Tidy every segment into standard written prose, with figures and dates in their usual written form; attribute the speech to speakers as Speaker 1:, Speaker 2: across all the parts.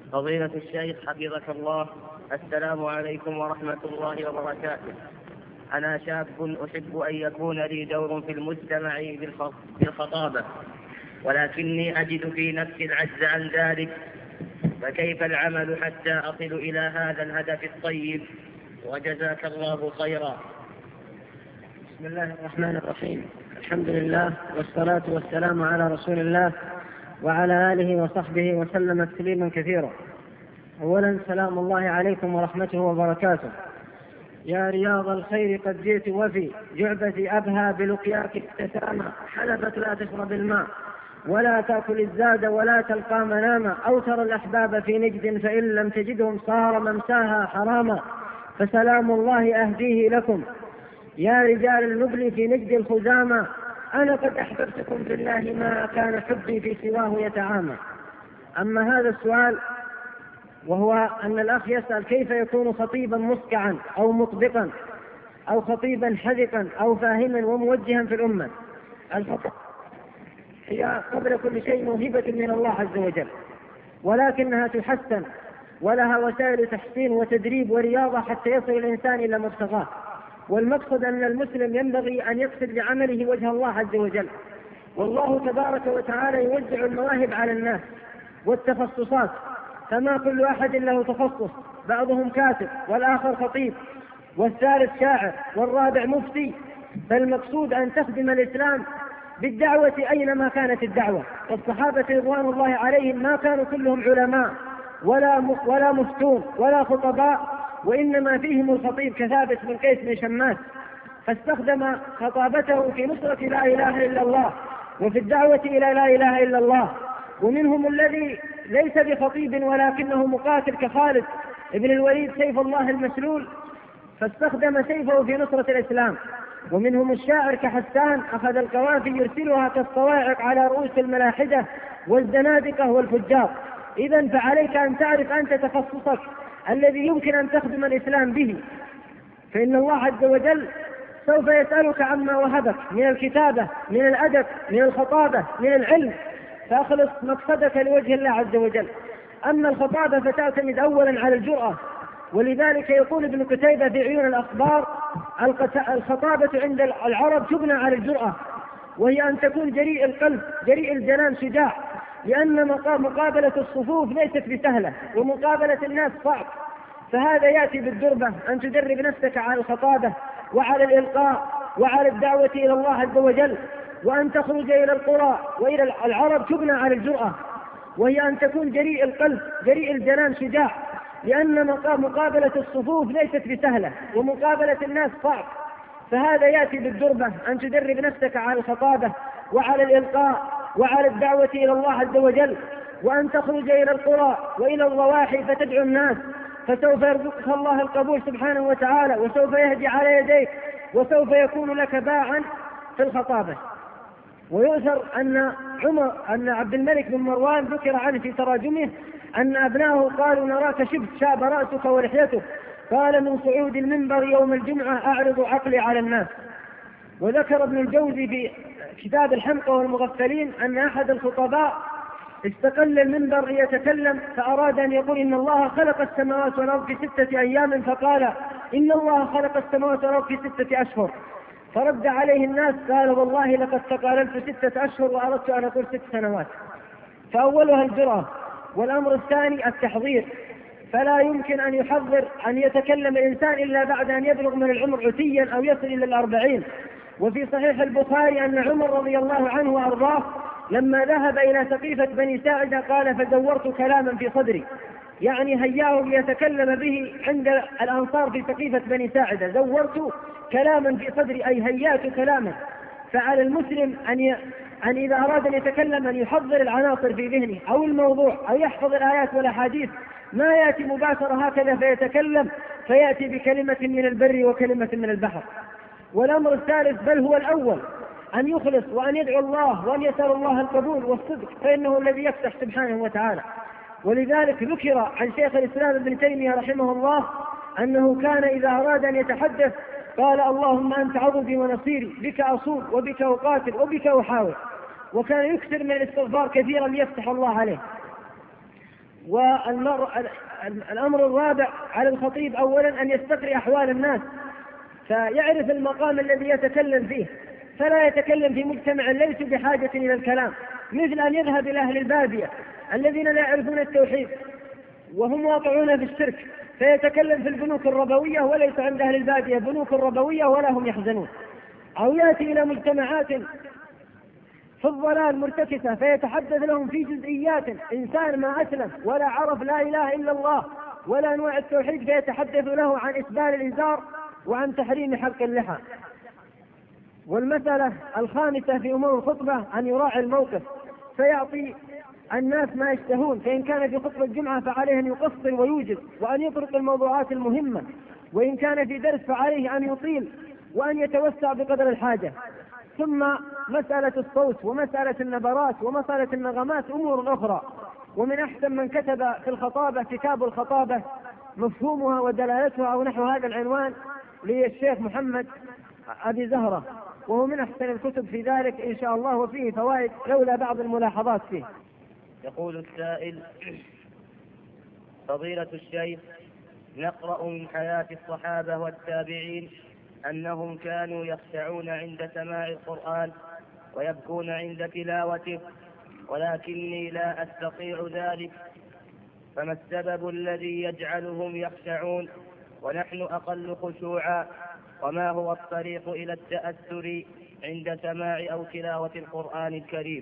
Speaker 1: فضيلة الشيخ حفظك الله، السلام عليكم ورحمة الله وبركاته. أنا شاب أحب أن يكون لي دور في المجتمع بالخطابة، ولكني أجد في نفسي العجز عن ذلك، فكيف العمل حتى أصل إلى هذا الهدف الطيب؟ وجزاك الله خيرا.
Speaker 2: بسم الله الرحمن الرحيم. الحمد لله والصلاة والسلام على رسول الله وعلى آله وصحبه وسلم تسليما كثيرا. أولا سلام الله عليكم ورحمته وبركاته. يا رياض الخير قد جئت وفي جعبتي أبهى بلقياك ابتسامة، حلفت لا تشرب الماء ولا تأكل الزاد ولا تلقى مناما، أو ترى الأحباب في نجد فإن لم تجدهم صار ممساها حراما، فسلام الله أهديه لكم يا رجال النبل في نجد الخزامى، أنا قد أحببتكم في الله ما كان حبي في سواه يتعامى. أما هذا السؤال وهو أن الأخ يسأل كيف يكون خطيبا مسكعا أو مطبقا أو خطيبا حذقا أو فاهما وموجها في الأمة. الخطأ هي قبل كل شيء موهبة من الله عز وجل، ولكنها تحسن ولها وسائل تحسين وتدريب ورياضة حتى يصل الإنسان إلى مبتغاه. والمقصد أن المسلم ينبغي أن يقصد بعمله وجه الله عز وجل، والله تبارك وتعالى يوزع المواهب على الناس والتخصصات، فما كل أحد له تخصص، بعضهم كاتب والآخر خطيب والثالث شاعر والرابع مفتي. فالمقصود أن تخدم الإسلام بالدعوة أينما كانت الدعوة. والصحابة رضوان الله عليهم ما كانوا كلهم علماء ولا مفتون ولا خطباء، وإنما فيهم الخطيب كثابت بن قيس بن شماس، فاستخدم خطابته في نصرة لا إله إلا الله وفي الدعوة إلى لا إله إلا الله. ومنهم الذي ليس بخطيب ولكنه مقاتل كخالد ابن الوليد سيف الله المسلول، فاستخدم سيفه في نصرة الإسلام. ومنهم الشاعر كحسان أخذ القوافي يرسلها كالصواعق على رؤوس الملاحدة والزنادقة والفجار. إذن فعليك أن تعرف أنت تخصصك الذي يمكن أن تخدم الإسلام به، فإن الله عز وجل سوف يسألك عما وهبك من الكتابة، من الأدب، من الخطابة، من العلم، فأخلص مقصدك لوجه الله عز وجل. أما الخطابة فتعتمد أولا على الجرأة، ولذلك يقول ابن قتيبة في عيون الأخبار: الخطابة عند العرب تبنى على الجرأة، وهي أن تكون جريء القلب جريء الجنان شجاع، لأن مقابلة الصفوف ليست بسهلة ومقابلة الناس صعب. فهذا يأتي بالدربة، أن تدرب نفسك على الخطابة وعلى الإلقاء وعلى الدعوة إلى الله عز وجل، وأن تخرج إلى القرى وإلى العرب تبنى على الجرأة، وهي أن تكون جريء القلب جريء الجنان شجاع، لأن مقابلة الصفوف ليست بسهلة ومقابلة الناس صعب. فهذا يأتي بالدربة، أن تدرب نفسك على الخطابة وعلى الإلقاء وعلى الدعوة إلى الله عز وجل، وأن تخرج إلى القرى وإلى الضواحي فتدعو الناس، فسوف يرزقك الله القبول سبحانه وتعالى، وسوف يهدي على يديك، وسوف يكون لك باعا في الخطابة. ويؤثر أن عبد الملك بن مروان ذكر عنه في تراجمه أن أبناه قالوا: نراك شبت شاب رأسك ولحيتك، قال: من صعود المنبر يوم الجمعة أعرض عقلي على الناس. وذكر ابن الجوزي في كتاب الحمقى والمغفلين أن أحد الخطباء استقل المنبر ليتكلم، فأراد أن يقول: إن الله خلق السماوات والأرض في 6 أيام، فقال: إن الله خلق السماوات والأرض في 6 أشهر. فرد عليه الناس قال: والله لقد تقاللت 6 أشهر وأردت أن أقول 6 سنوات. فأولها الجرأة، والأمر الثاني التحضير، فلا يمكن أن يحضر أن يتكلم الإنسان إلا بعد أن يبلغ من العمر عتيا أو يصل إلى 40. وفي صحيح البخاري أن عمر رضي الله عنه وأرضاه لما ذهب إلى سقيفة بني ساعدة قال: فزورت كلاما في صدري، يعني هياه ليتكلم به عند الأنصار في سقيفة بني ساعدة، زورت كلاما في صدري أي هيات كلاما. فعلى المسلم أن إذا أراد أن يتكلم أن يحضر العناصر في ذهنه أو الموضوع أو يحفظ الآيات والأحاديث، ما يأتي مباشرة هكذا فيتكلم فيأتي بكلمة من البر وكلمة من البحر. والأمر الثالث بل هو الأول أن يخلص وأن يدعو الله وأن يسأل الله القبول والصدق، فإنه الذي يفتح سبحانه وتعالى. ولذلك ذكر عن شيخ الإسلام ابن تيمية رحمه الله أنه كان إذا أراد أن يتحدث قال: اللهم أنت عضدي ونصيري، بك أصول وبك أقاتل وبك أحاول. وكان يكثر من الاستغفار كثيرا ليفتح الله عليه. والأمر الرابع على الخطيب أولا أن يستقرئ أحوال الناس فيعرف المقام الذي يتكلم فيه، فلا يتكلم في مجتمع ليس بحاجة إلى الكلام، مثل أن يذهب إلى أهل البادية الذين لا يعرفون التوحيد وهم واقعون في الشرك، فيتكلم في البنوك الربوية وليس عند أهل البادية بنوك ربوية ولا هم يحزنون. أو يأتي إلى مجتمعات في الضلال مرتكسة فيتحدث لهم في جزئيات، إنسان ما أسلم ولا عرف لا إله إلا الله ولا أنواع التوحيد فيتحدث له عن إسبال الإزار وعن تحريم حلق اللحى. والمسألة الخامسة في أمور الخطبة أن يراعي الموقف فيعطي الناس ما يشتهون، فإن كان في خطبة الجمعة فعليه أن يقصر ويوجز وأن يطرق الموضوعات المهمة، وإن كان في درس فعليه أن يطيل وأن يتوسع بقدر الحاجة. ثم مسألة الصوت ومسألة النبرات ومسألة النغمات أمور أخرى. ومن أحسن من كتب في الخطابة كتاب الخطابة مفهومها ودلالتها أو نحو هذا العنوان للشيخ محمد أبي زهرة، وهو من أحسن الكتب في ذلك إن شاء الله، وفيه فوائد لولا بعض الملاحظات فيه.
Speaker 1: يقول السائل: فضيلة الشيخ، نقرأ من حياة الصحابة والتابعين أنهم كانوا يخشعون عند سماع القرآن ويبكون عند تلاوته، ولكني لا أستطيع ذلك، فما السبب الذي يجعلهم يخشعون ونحن أقل خشوعا؟ وما هو الطريق إلى التأثر عند سماع أو تلاوة القرآن الكريم؟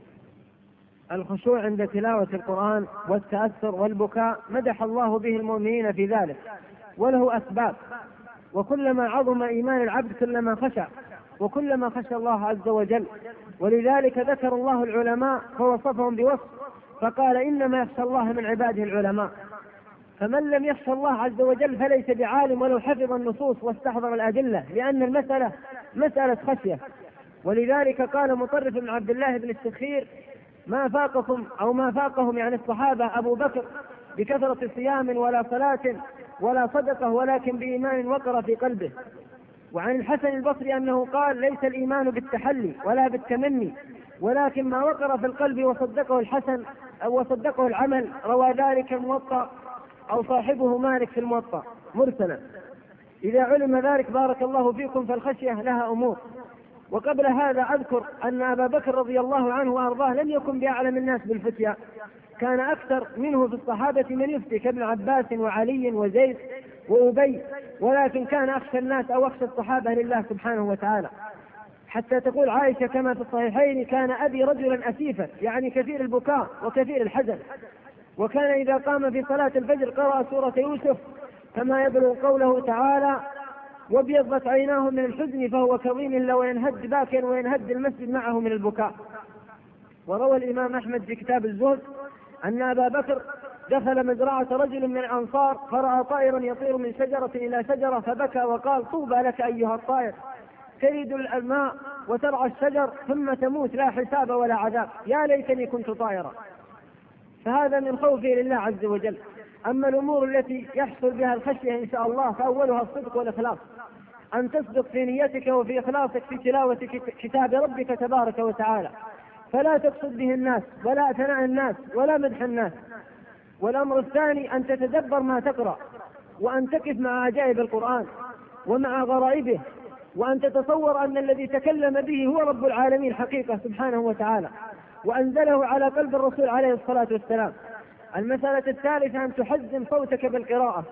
Speaker 2: الخشوع عند تلاوة القرآن والتأثر والبكاء مدح الله به المؤمنين في ذلك، وله أسباب، وكلما عظم إيمان العبد كلما خشع وكلما خشى الله عز وجل. ولذلك ذكر الله العلماء فوصفهم بوصف فقال: إنما يخشى الله من عباده العلماء. فمن لم يخشى الله عز وجل فليس بعالم ولو حفظ النصوص واستحضر الأدلة، لأن المسألة مسألة خشية. ولذلك قال مطرف بن عبد الله بن السخير: ما فاقكم أو ما فاقهم يعني الصحابة أبو بكر بكثرة صيام ولا صلاة ولا صدقة، ولكن بإيمان وقر في قلبه. وعن الحسن البصري أنه قال: ليس الإيمان بالتحلي ولا بالتمني، ولكن ما وقر في القلب وصدقه الحسن أو وصدقه العمل. روى ذلك الموطأ أو صاحبه مالك في الموطأ مرسلا. إذا علم ذلك بارك الله فيكم فالخشية لها أمور. وقبل هذا أذكر أن أبا بكر رضي الله عنه وأرضاه لم يكن بأعلم الناس بالفتيا، كان أكثر منه في الصحابة من يفتي كابن عباس وعلي وزيد وأبي، ولكن كان أخشى الناس أو أخشى الصحابة لله سبحانه وتعالى. حتى تقول عائشة كما في الصحيحين: كان أبي رجلا أسيفا، يعني كثير البكاء وكثير الحزن، وكان إذا قام في صلاة الفجر قرأ سورة يوسف كما يبلغ قوله تعالى: وابيضت عيناه من الحزن فهو كظيم لو ينهد باكا وينهد المسجد معه من البكاء. وروى الإمام أحمد في كتاب الزهد أن أبا بكر دخل مزرعة رجل من الأنصار فرأى طائرا يطير من شجرة إلى شجرة فبكى وقال: طوبى لك أيها الطائر، تريد الماء وترعى الشجر ثم تموت لا حساب ولا عذاب، يا ليتني كنت طائرا. فهذا من خوفه لله عز وجل. أما الأمور التي يحصل بها الخشية إن شاء الله فأولها الصدق والإخلاص، أن تصدق في نيتك وفي إخلاصك في تلاوة كتاب ربك تبارك وتعالى، فلا تقصد به الناس ولا ثناء الناس ولا مدح الناس. والأمر الثاني أن تتدبر ما تقرأ، وأن تقف مع عجائب القرآن ومع غرائبه، وأن تتصور أن الذي تكلم به هو رب العالمين حقيقة سبحانه وتعالى، وأنزله على قلب الرسول عليه الصلاة والسلام. المسألة الثالثة أن تحزن صوتك بالقراءة،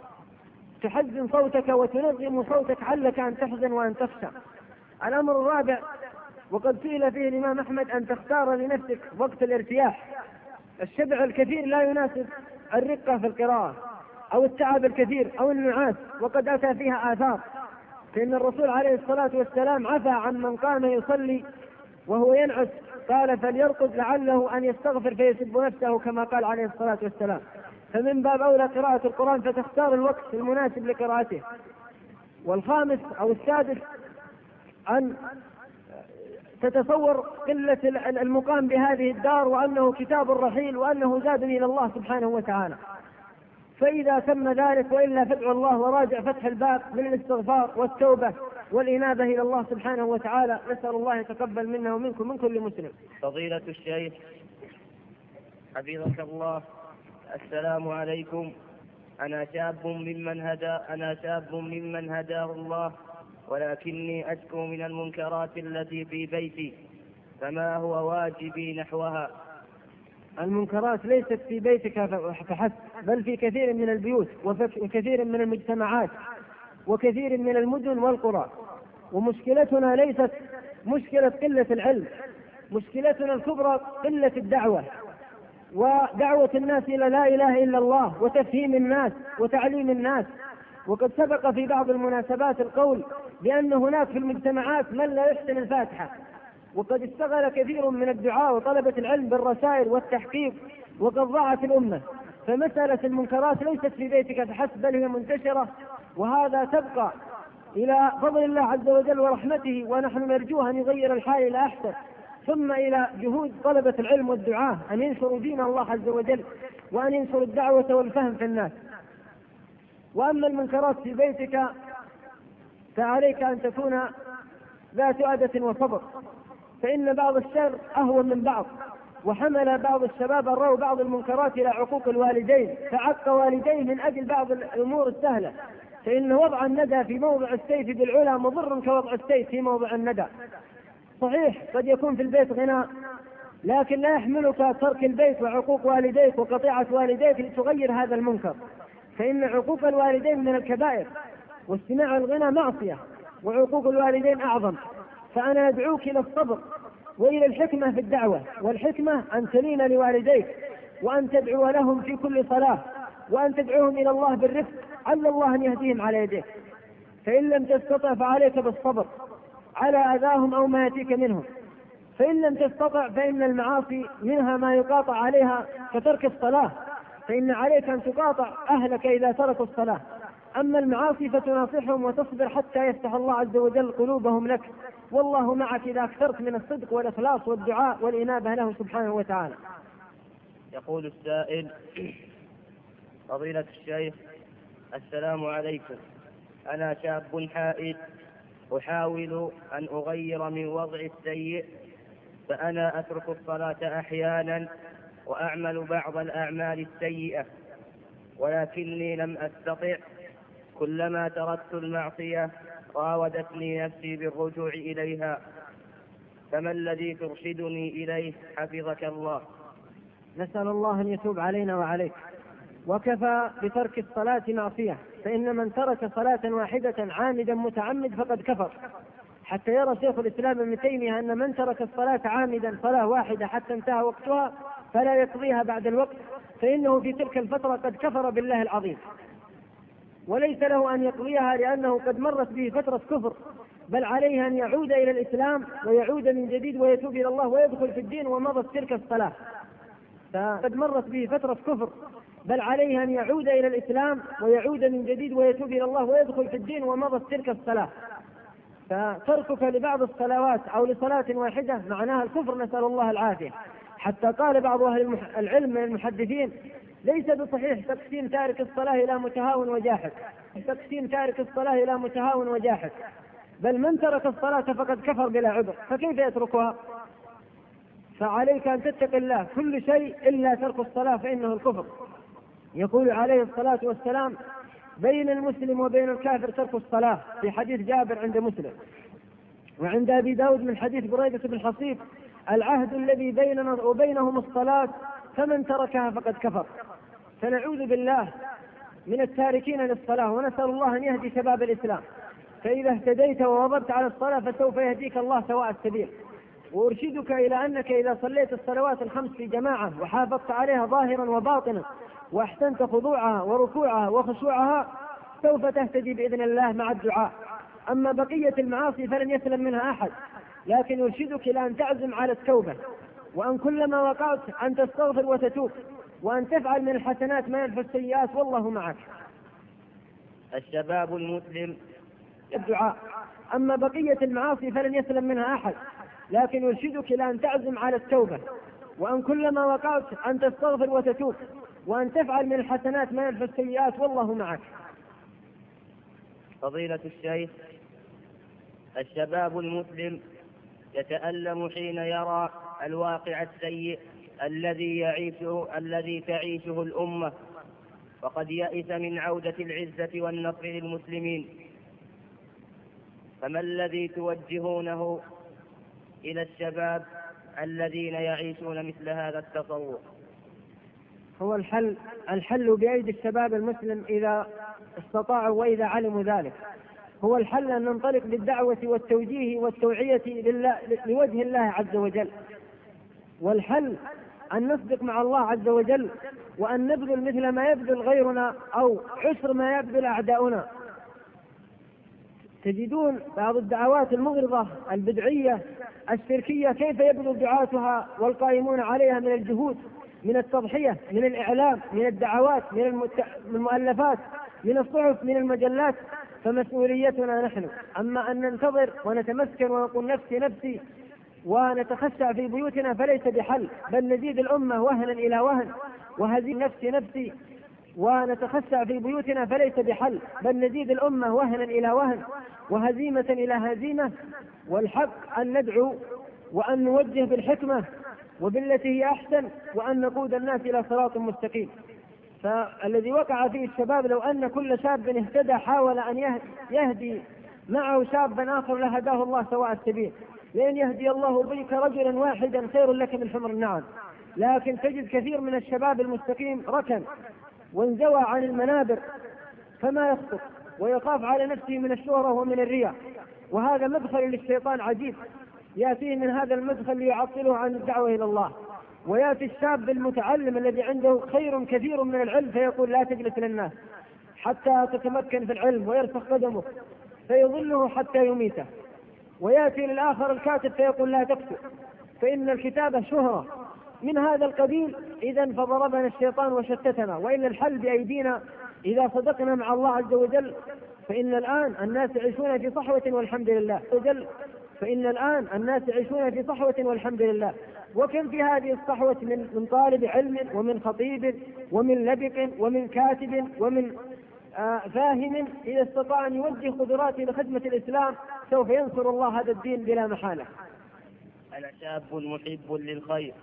Speaker 2: تحزن صوتك وتنظم صوتك علك أن تحزن وأن تخشى. الأمر الرابع وقد سئل فيه الإمام أحمد أن تختار لنفسك وقت الارتياح. الشبع الكثير لا يناسب الرقة في القراءة أو التعب الكثير أو النعاس، وقد أتى فيها آثار، فإن الرسول عليه الصلاة والسلام عفى عن من قام يصلي وهو ينعس، قال: فليرقد لعله أن يستغفر فيسب نفسه، كما قال عليه الصلاة والسلام. فمن باب أولى قراءة القرآن فتختار الوقت المناسب لقراءته. والخامس أو السادس أن تتصور قلة المقام بهذه الدار، وأنه كتاب رحيل، وأنه زاد إلى الله سبحانه وتعالى. فإذا تم ذلك وإلا فادعوا الله وراجع فتح الباب من الاستغفار والتوبة والإنابة إلى الله سبحانه وتعالى. نسأل الله يتقبل منا ومنكم من كل مسلم.
Speaker 1: فضيلة الشيخ حفظك الله، السلام عليكم. أنا شاب ممن هداه الله، ولكني أشكو من المنكرات التي في بيتي، فما هو واجبي نحوها؟
Speaker 2: المنكرات ليست في بيتك فحسب، بل في كثير من البيوت وكثير من المجتمعات وكثير من المدن والقرى. ومشكلتنا ليست مشكلة قلة العلم، مشكلتنا الكبرى قلة الدعوة، ودعوة الناس إلى لا إله إلا الله، وتفهيم الناس وتعليم الناس. وقد سبق في بعض المناسبات القول بأن هناك في المجتمعات من لا يحسن الفاتحة، وقد اشتغل كثير من الدعاء وطلبة العلم بالرسائل والتحقيق، وقد ضاعت الأمة. فمسألة المنكرات ليست في بيتك فحسب، بل هي منتشرة، وهذا تبقى إلى فضل الله عز وجل ورحمته، ونحن نرجوه أن يغير الحال إلى أحسن، ثم إلى جهود طلبة العلم والدعاة أن ينشروا دين الله عز وجل، وأن ينشروا الدعوة والفهم في الناس. وأما المنكرات في بيتك فعليك أن تكون ذات أدة وصبر، فإن بعض الشر أهون من بعض. وحمل بعض الشباب الروا بعض المنكرات إلى عقوق الوالدين، فعق والديه من أجل بعض الأمور السهلة، فإن وضع الندى في موضع السيف بالعلا مضر كوضع السيف في موضع الندى. صحيح قد يكون في البيت غناء، لكن لا يحملك ترك البيت وعقوق والديك وقطيعة والديك لتغير هذا المنكر، فإن عقوق الوالدين من الكبائر، واستماع الغنى معصية، وعقوق الوالدين أعظم. فأنا أدعوك إلى الصبر وإلى الحكمة في الدعوة، والحكمة أن تلين لوالديك، وأن تدعو لهم في كل صلاة، وأن تدعوهم إلى الله بالرفق، عل الله أن يهديهم على يديك. فإن لم تستطع فعليك بالصبر على أذاهم أو ما يأتيك منهم. فإن لم تستطع فإن المعاصي منها ما يقاطع عليها كترك الصلاة، فإن عليك أن تقاطع أهلك إذا تركوا الصلاة. أما المعاصي فتناصحهم وتصبر حتى يفتح الله عز وجل قلوبهم لك، والله معك إذا أكثرت من الصدق والإخلاص والدعاء والإنابة له سبحانه وتعالى.
Speaker 1: يقول السائل: فضيلة الشيخ، السلام عليكم. أنا شاب حائز أحاول أن أغير من وضعي السيء، فأنا أترك الصلاة أحيانا وأعمل بعض الأعمال السيئة، ولكني لم أستطع. كلما تركت المعصية راودتني نفسي بالرجوع إليها، فما الذي ترشدني إليه حفظك الله؟
Speaker 2: نسأل الله أن يتوب علينا وعليك. وكفى بترك الصلاة معصية، فإن من ترك صلاة واحدة عامدا متعمد فقد كفر، حتى يرى شيخ الإسلام ابن تيمية أن من ترك الصلاة عامدا صلاة واحدة حتى انتهى وقتها فلا يقضيها بعد الوقت، فإنه في تلك الفترة قد كفر بالله العظيم، وليس له أن يقضيها لأنه قد مرت به فترة كفر، بل عليه أن يعود إلى الإسلام ويعود من جديد ويتوب إلى الله ويدخل في الدين ومضت تلك الصلاة. فقد مرت به فترة كفر، بل عليه أن يعود إلى الإسلام ويعود من جديد ويتوب إلى الله ويدخل في الدين ومضت تلك الصلاة. فتركك لبعض الصلوات أو لصلاة واحدة معناها الكفر، نسأل الله العافية. حتى قال بعض أهل العلم من المحدثين: ليس بصحيح تقسيم تارك الصلاة إلى متهاون وجاحد، تقسيم تارك الصلاة إلى متهاون وجاحد، بل من ترك الصلاة فقد كفر بلا عذر، فكيف يتركها؟ فعليك أن تتق الله كل شيء إلا ترك الصلاة فإنه الكفر. يقول عليه الصلاة والسلام: بين المسلم وبين الكافر ترك الصلاة، في حديث جابر عند مسلم. وعند أبي داود من حديث بريدة بن الحصيب: العهد الذي بيننا وبينهم الصلاة، فمن تركها فقد كفر. فنعوذ بالله من التاركين للصلاة، ونسأل الله أن يهدي شباب الإسلام. فإذا اهتديت ووظبت على الصلاة فسوف يهديك الله سواء السبيل. وأرشدك إلى أنك إذا صليت الصلوات الخمس في جماعة وحافظت عليها ظاهرا وباطنا، وأحسنت خضوعها وركوعها وخشوعها، سوف تهتدي بإذن الله مع الدعاء. أما بقية المعاصي فلن يسلم منها أحد، لكن أرشدك إلى أن تعزم على التوبة، وأن كلما وقعت أن تستغفر وتتوب، وأن تفعل من الحسنات ما ينفي السيئات، والله معك.
Speaker 1: الشباب المسلم
Speaker 2: الدعاء. أما بقية المعاصي فلن يسلم منها أحد، لكن يرشدك إلى أن تعزم على التوبة، وأن كلما وقعت أن تستغفر وتتوب، وأن تفعل من الحسنات ما ينفي السيئات، والله معك.
Speaker 1: فضيلة الشيخ، الشباب المسلم يتألم حين يرى الواقع السيء الذي تعيشه الأمة، وقد يئس من عودة العزة والنصر للمسلمين. فما الذي توجهونه إلى الشباب الذين يعيشون مثل هذا التصور؟
Speaker 2: هو الحل بأيدي الشباب المسلم إذا استطاعوا وإذا علموا ذلك. هو الحل أن ننطلق بالدعوة والتوجيه والتوعية لوجه الله عز وجل، والحل أن نصدق مع الله عز وجل، وأن نبذل مثل ما يبذل غيرنا أو عسر ما يبذل أعداؤنا. تجدون بعض الدعوات المغرضة البدعية الشركية كيف يبذل دعاتها والقائمون عليها من الجهود، من التضحية، من الإعلام، من الدعوات، من المؤلفات، من الصحف، من المجلات. فمسؤوليتنا نحن أما أن ننتظر ونتمسكن ونقول نفسي نفسي ونتخشع في بيوتنا فليس بحل، بل نزيد الأمة وهنا إلى وهن، وهزيم نفسي نفسي ونتخشع في بيوتنا فليس بحل، بل نزيد الأمة وهنا إلى وهن وهزيمة إلى هزيمة. والحق أن ندعو وأن نوجه بالحكمة وبالتي هي أحسن، وأن نقود الناس إلى صراط مستقيم. فالذي وقع فيه الشباب لو أن كل شاب اهتدى حاول أن يهدي معه شابا آخر لهداه الله سواء السبيل، لأن يهدي الله بك رجلا واحدا خير لك من حمر النعم. لكن تجد كثير من الشباب المستقيم ركن وانزوى عن المنابر فما يخطر، ويخاف على نفسه من الشهرة ومن الرياء، وهذا مدخل للشيطان عجيب يأتيه من هذا المدخل ليعطله عن الدعوة إلى الله. ويأتي الشاب المتعلم الذي عنده خير كثير من العلم فيقول لا تجلس للناس حتى تتمكن في العلم ويرسخ قدمه، فيظله حتى يميته. ويأتي للآخر الكاتب فيقول لا تكتب فإن الكتابة شهرة من هذا القبيل. إذن فضربنا الشيطان وشتتنا، وإن الحل بأيدينا إذا صدقنا مع الله عز وجل. فإن الآن الناس يعيشون في صحوة والحمد لله فإن الآن الناس يعيشون في صحوة والحمد لله. وكم في هذه الصحوة من طالب علم ومن خطيب ومن لبق ومن كاتب ومن فاهم، إذا استطاع أن يوجه قدراته لخدمة الإسلام سوف ينصر الله هذا الدين بلا محالة.
Speaker 1: أنا شاب محب للخير،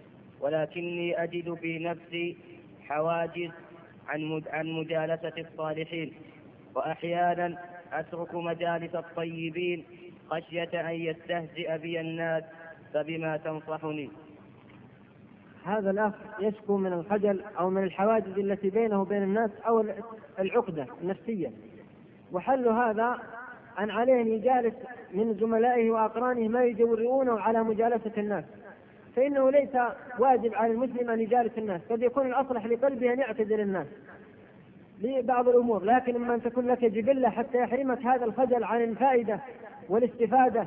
Speaker 1: ولكني أجد في نفسي حواجز عن مجالسة الصالحين، وأحيانا أترك مجالس الطيبين خشية أن يستهزئ بي الناس، فبما تنصحني؟
Speaker 2: هذا الأخ يشكو من الخجل أو من الحواجز التي بينه وبين الناس أو العقدة النفسية، وحل هذا أن عليه أن يجالس من زملائه وأقرانه ما يجرؤونه على مجالسة الناس، فإنه ليس واجب على المسلم أن يجالس الناس، قد يكون الأصلح لقلبه أن يعتزل الناس لبعض الأمور، لكن إما أن تكون لك جبلة حتى يحرمك هذا الخجل عن الفائدة والاستفادة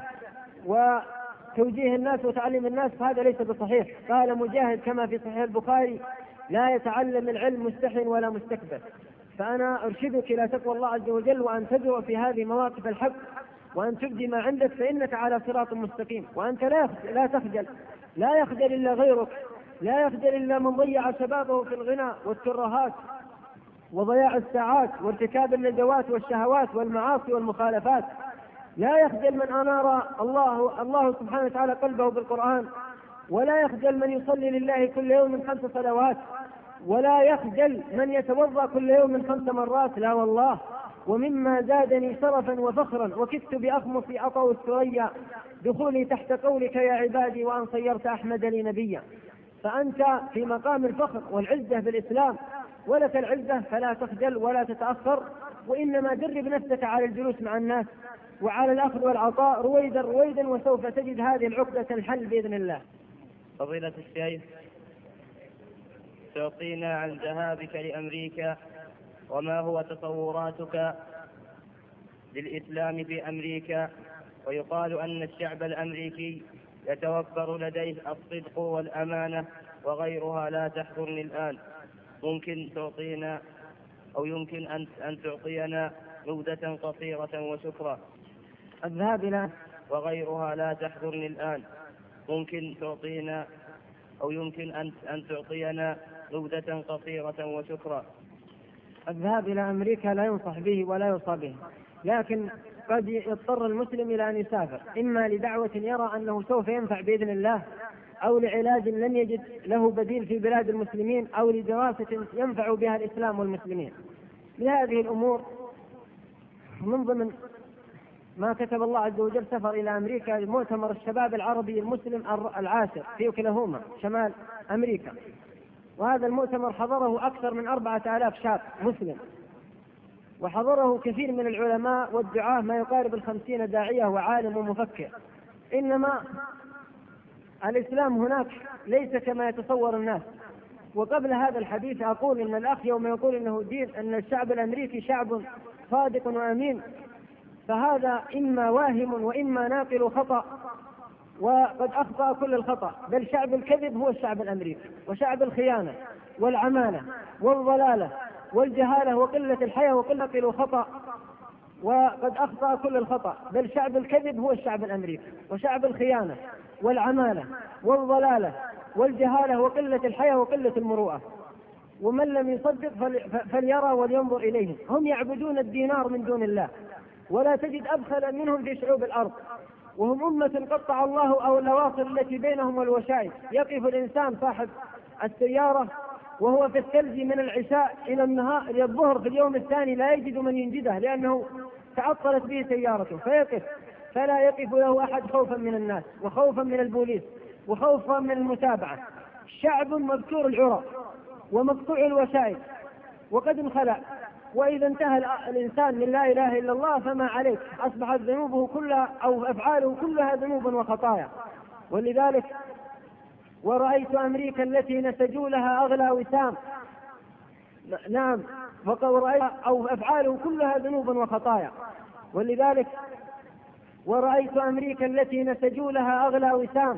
Speaker 2: وتوجيه الناس وتعليم الناس، فهذا ليس بصحيح. قال مجاهد كما في صحيح البخاري لا يتعلم العلم مستحي ولا مستكبر. فأنا أرشدك إلى تقوى الله عز وجل، وأن تجرؤ في هذه مواقف الحق، وأن تبدي ما عندك، فإنك على صراط مستقيم. وأنت لا تخجل، لا يخجل إلا غيرك، لا يخجل إلا من ضيع شبابه في الغنى والترهات وضياع الساعات وارتكاب الندوات والشهوات والمعاصي والمخالفات. لا يخجل من أنار الله سبحانه وتعالى قلبه بالقرآن، ولا يخجل من يصلي لله كل يوم 5 صلوات، ولا يخجل من يتوضأ كل يوم 5 مرات، لا والله. ومما زادني شرفا وفخرا وكدت بأخمصي أطأ الثريا دخولي تحت قولك يا عبادي وأن صيرت أحمد لي نبيا. فأنت في مقام الفخر والعزة بالإسلام، ولك العزة، فلا تخجل ولا تتأخر، وإنما درب نفسك على الجلوس مع الناس وعلى الأخذ والعطاء رويدا رويدا، وسوف تجد هذه العقدة الحل بإذن الله.
Speaker 1: فضيلة الشيخ، تعطينا عن ذهابك لأمريكا، وما هو تصوراتك للإسلام في أمريكا؟ ويقال أن الشعب الأمريكي يتوفر لديه الصدق والأمانة وغيرها لا تحضرني الآن. ممكن تعطينا أو يمكن أن تعطينا نبذة قصيرة وشكرا؟
Speaker 2: الذهاب إلى
Speaker 1: وغيرها لا تحضرني الآن. ممكن تعطينا أو يمكن أن تعطينا نبذة قصيرة وشكرا؟
Speaker 2: الذهاب إلى أمريكا لا ينصح به ولا يوصى به، لكن قد يضطر المسلم إلى أن يسافر، إما لدعوة يرى أنه سوف ينفع بإذن الله أو لعلاج لم يجد له بديل في بلاد المسلمين، أو لدراسة ينفع بها الإسلام والمسلمين. لهذه الأمور من ضمن ما كتب الله عز وجل سفر إلى أمريكا لمؤتمر الشباب العربي المسلم العاشر في أوكلاهوما شمال أمريكا، وهذا المؤتمر حضره أكثر من 4000 شاب مسلم، وحضره كثير من العلماء والدعاة ما يقارب 50 داعية وعالم ومفكر. إنما الإسلام هناك ليس كما يتصور الناس. وقبل هذا الحديث أقول إن الأخ يوم يقول إنه دين أن الشعب الأمريكي شعب صادق وأمين، فهذا إما واهم وإما ناقل خطأ، وقد أخطأ كل الخطأ. بل شعب الكذب هو الشعب الأمريكي، وشعب الخيانة والعمالة والضلالة والجهالة وقلة الحياة وقلة الخطأ، وقد أخطأ كل الخطأ. بل شعب الكذب هو الشعب الأمريكي، وشعب الخيانة والعمالة والضلالة والجهالة وقلة الحياة وقلة المروءة. ومن لم يصدق فليرى ولينظر إليهم، هم يعبدون الدينار من دون الله، ولا تجد أبخل منهم في شعوب الأرض. وهم أمة قطع الله أو الأواصر التي بينهم والوشائج. يقف الإنسان صاحب السيارة وهو في الثلج من العشاء إلى الظهر في اليوم الثاني لا يجد من ينجده، لأنه تعطلت به سيارته، فيقف فلا يقف له أحد خوفا من الناس وخوفا من البوليس وخوفا من المتابعة. شعب مبتور العرى ومقطوع الوسائل وقد انخلع. وإذا انتهى الإنسان من لا إله إلا الله فما عليك، أصبحت ذنوبه كلها أو أفعاله كلها ذنوب وخطايا. ولذلك ورأيت أمريكا التي نسجوا لها أغلى وسام، نعم، ورأيت أو أفعاله كلها ذنوب وخطايا. ولذلك ورأيت أمريكا التي نسجوا لها أغلى وسام،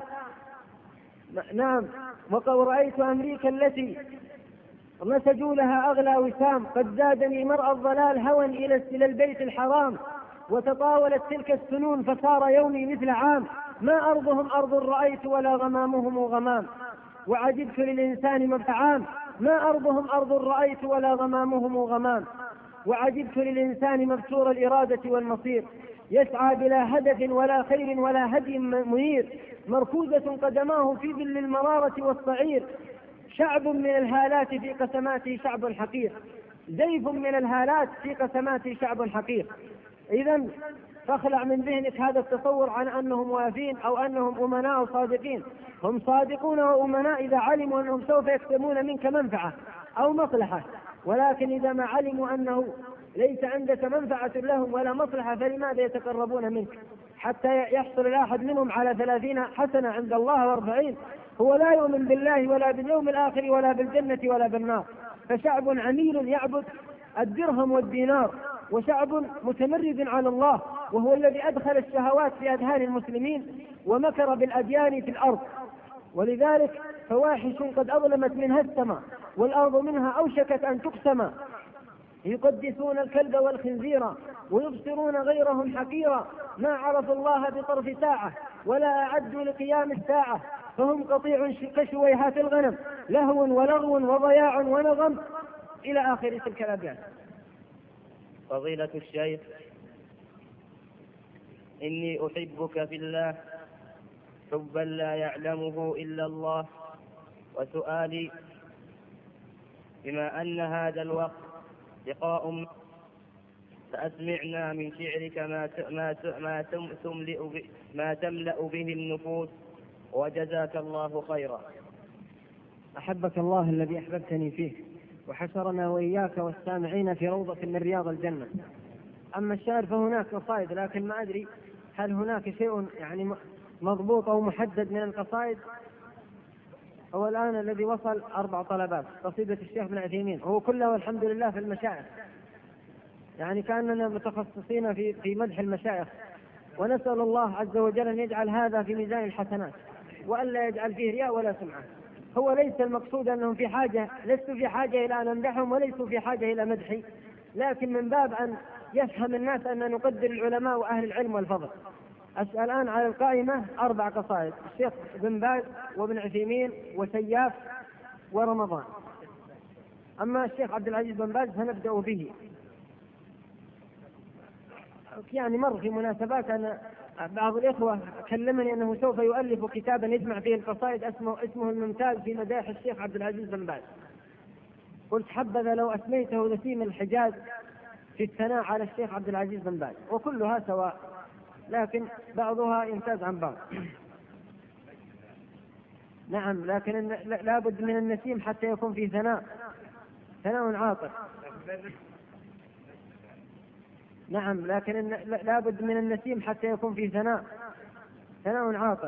Speaker 2: نعم، ورأيت أمريكا التي نسجوا لها أغلى وسام. قد زادني مرء الضلال هوى إلى البيت الحرام، وتطاولت تلك السنون فصار يومي مثل عام. ما أرضهم أرض رأيت ولا غمامهم غمام، وعجبت للإنسان مبتعام. ما أرضهم أرض رأيت ولا غمامهم غمام، وعجبت للإنسان مبتور الإرادة والمصير. يسعى بلا هدف ولا خير ولا هدي منير، مركوزة قدماه في ظل المرارة والصعير. شعب من الهالات في قسماته شعب حقير، زيف من الهالات في قسماته شعب حقير. إذن فاخلع من ذهنك هذا التصور عن أنهم وافين أو أنهم أمناء صادقين. هم صادقون وأمناء إذا علموا أنهم سوف يكسبون منك منفعة أو مصلحة، ولكن إذا ما علموا أنه ليس عندك منفعة لهم ولا مصلحة فلماذا يتقربون منك حتى يحصل الأحد منهم على 30 حسنة عند الله و40؟ هو لا يؤمن بالله ولا باليوم الآخر ولا بالجنة ولا بالنار. فشعب عميل يعبد الدرهم والدينار، وشعب متمرد على الله، وهو الذي أدخل الشهوات في أذهان المسلمين ومكر بالأديان في الأرض. ولذلك فواحش قد أظلمت منها السماء والأرض منها أوشكت أن تقسم. يقدسون الكلب والخنزير ويبصرون غيرهم حقيرا، ما عرفوا الله بطرف ساعة ولا أعدوا لقيام الساعة. فهم قطيع كشويهات الغنم، لهو ولغو وضياع ونغم، إلى آخر تلك الأبيات.
Speaker 1: فضيلة الشيخ، إني أحبك في الله حبا لا يعلمه إلا الله، وسؤالي بما أن هذا الوقت لقاء فأسمعنا من شعرك ما تملأ به النفوس، وجزاك الله خيرا.
Speaker 2: أحبك الله الذي أحببتني فيه، وحشرنا وإياك والسامعين في روضة من رياض الجنة. أما الشعر فهناك قصائد، لكن ما أدري هل هناك شيء يعني مضبوط أو محدد من القصائد. هو الآن الذي وصل 4 طلبات، قصيدة الشيخ بن عثيمين، هو كله والحمد لله في المشايخ، يعني كأننا متخصصين في مدح المشايخ. ونسأل الله عز وجل أن يجعل هذا في ميزان الحسنات، وألا يجعل فيه رياء ولا سمعة. هو ليس المقصود أنهم في حاجة، لست في حاجة إلى أن أمدحهم وليسوا في حاجة إلى مدحي، لكن من باب أن يفهم الناس أن نقدر العلماء وأهل العلم والفضل. أسأل الآن على القائمة 4 قصائد، الشيخ بن باز وابن عثيمين وسياف ورمضان. أما الشيخ عبد العزيز بن باز فنبدأ به، يعني مر في مناسبات أن بعض الإخوة كلمني أنه سوف يؤلف كتابا يجمع فيه القصائد اسمه الممتاز في مداح الشيخ عبد العزيز بن باز. قلت حبذا لو أسميته نسيم الحجاز في الثناء على الشيخ عبد العزيز بن باز، وكلها سواء، لكن بعضها يمتاز عن بعض. نعم، لكن لابد من النسيم حتى يكون فيه ثناء عاطف. نعم، لكن لابد من النسيم حتى يكون فيه ثناء عاطف.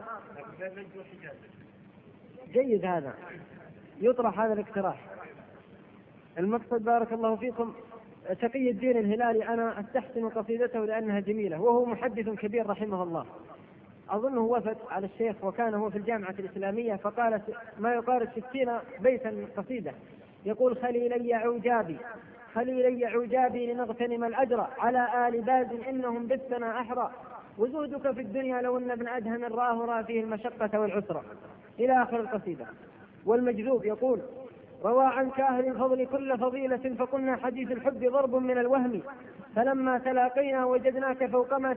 Speaker 2: جيد، هذا يطرح هذا الاقتراح. المقصد بارك الله فيكم، تقي الدين الهلالي أنا أستحسن قصيدته لأنها جميلة، وهو محدث كبير رحمه الله، أظنه وفد على الشيخ وكان هو في الجامعة الإسلامية، فقال ما يقارب 60 بيتا من قصيدة، يقول: خليلي عجابي لنغتنم الأجر على آل باز إنهم بالثنا أحرى، وزهدك في الدنيا لو أن ابن أدهم راه فيه المشقة والعسرة، إلى آخر القصيدة. والمجذوب يقول: روى عنك أهل الفضل كل فضيلة فقلنا حديث الحب ضرب من الوهم، فلما تلاقينا وجدناك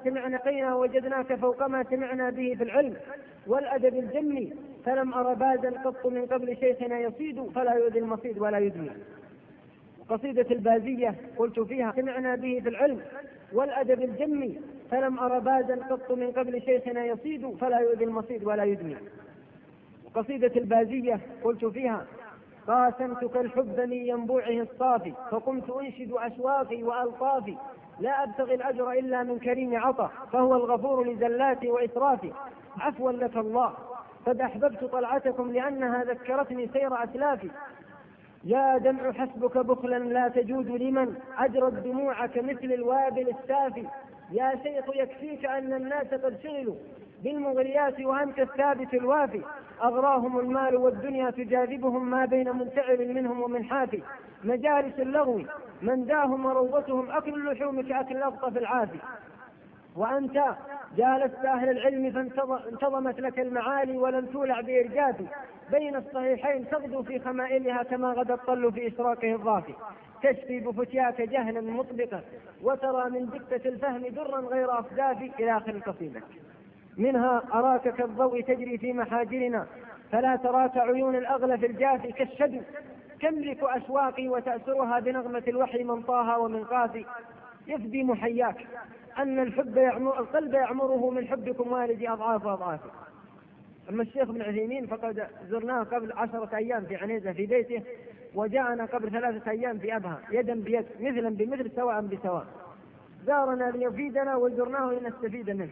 Speaker 2: فوق ما سمعنا به في العلم والأدب الجمي، فلم أر بازا قط من قبل شيخنا يصيد فلا يؤذي المصيد ولا يدمي. قصيدة البازية قلت فيها: سمعنا به في العلم والأدب الجمي، فلم أر بازا قط من قبل شيخنا يصيد فلا يؤذي المصيد ولا يدمي. قصيدة البازية قلت فيها: قاسمتك الحب من ينبوعه الصافي، فقمت أنشد أشواقي وألطافي، لا أبتغي الأجر إلا من كريم عطا، فهو الغفور لزلاتي وإسرافي، عفوا لك الله قد أحببت طلعتكم لأنها ذكرتني سير أسلافي، يا دمع حسبك بخلا لا تجود لمن أجرت دموعك مثل الوابل السافي، يا شيخ يكفيك أن الناس قد شغلوا بالمغريات وأنت الثابت الوافي، أغراهم المال والدنيا تجاذبهم ما بين منتعب منهم ومن حافي، مجالس اللغو من داهم وروضتهم أكل اللحوم كأكل الأغطى في العافي، وأنت جالست أهل العلم فانتظمت لك المعالي ولم تولع بإرجافي، بين الصحيحين تغدو في خمائلها كما غدا الطل في إشراقه الضافي، تشفي بفتياك جهلا مطبقا وترى من دكة الفهم درا غير أصدافي، إلى آخر القصيدة. منها: أراك كالضوء تجري في محاجرنا فلا تراك عيون الأغلى في الجافي، كالشدو تملك أشواقي وتأسرها بنغمة الوحي من طه ومن قافي، يفدي محياك أن القلب يعمره من حبكم والدي أضعاف. أما الشيخ ابن عثيمين فقد زرناه قبل 10 أيام في عنيزة في بيته، وجاءنا قبل 3 أيام في أبها يدا بيد مثلا بمثل سواء بسواء، زارنا ليفيدنا وزرناه لنستفيد منه.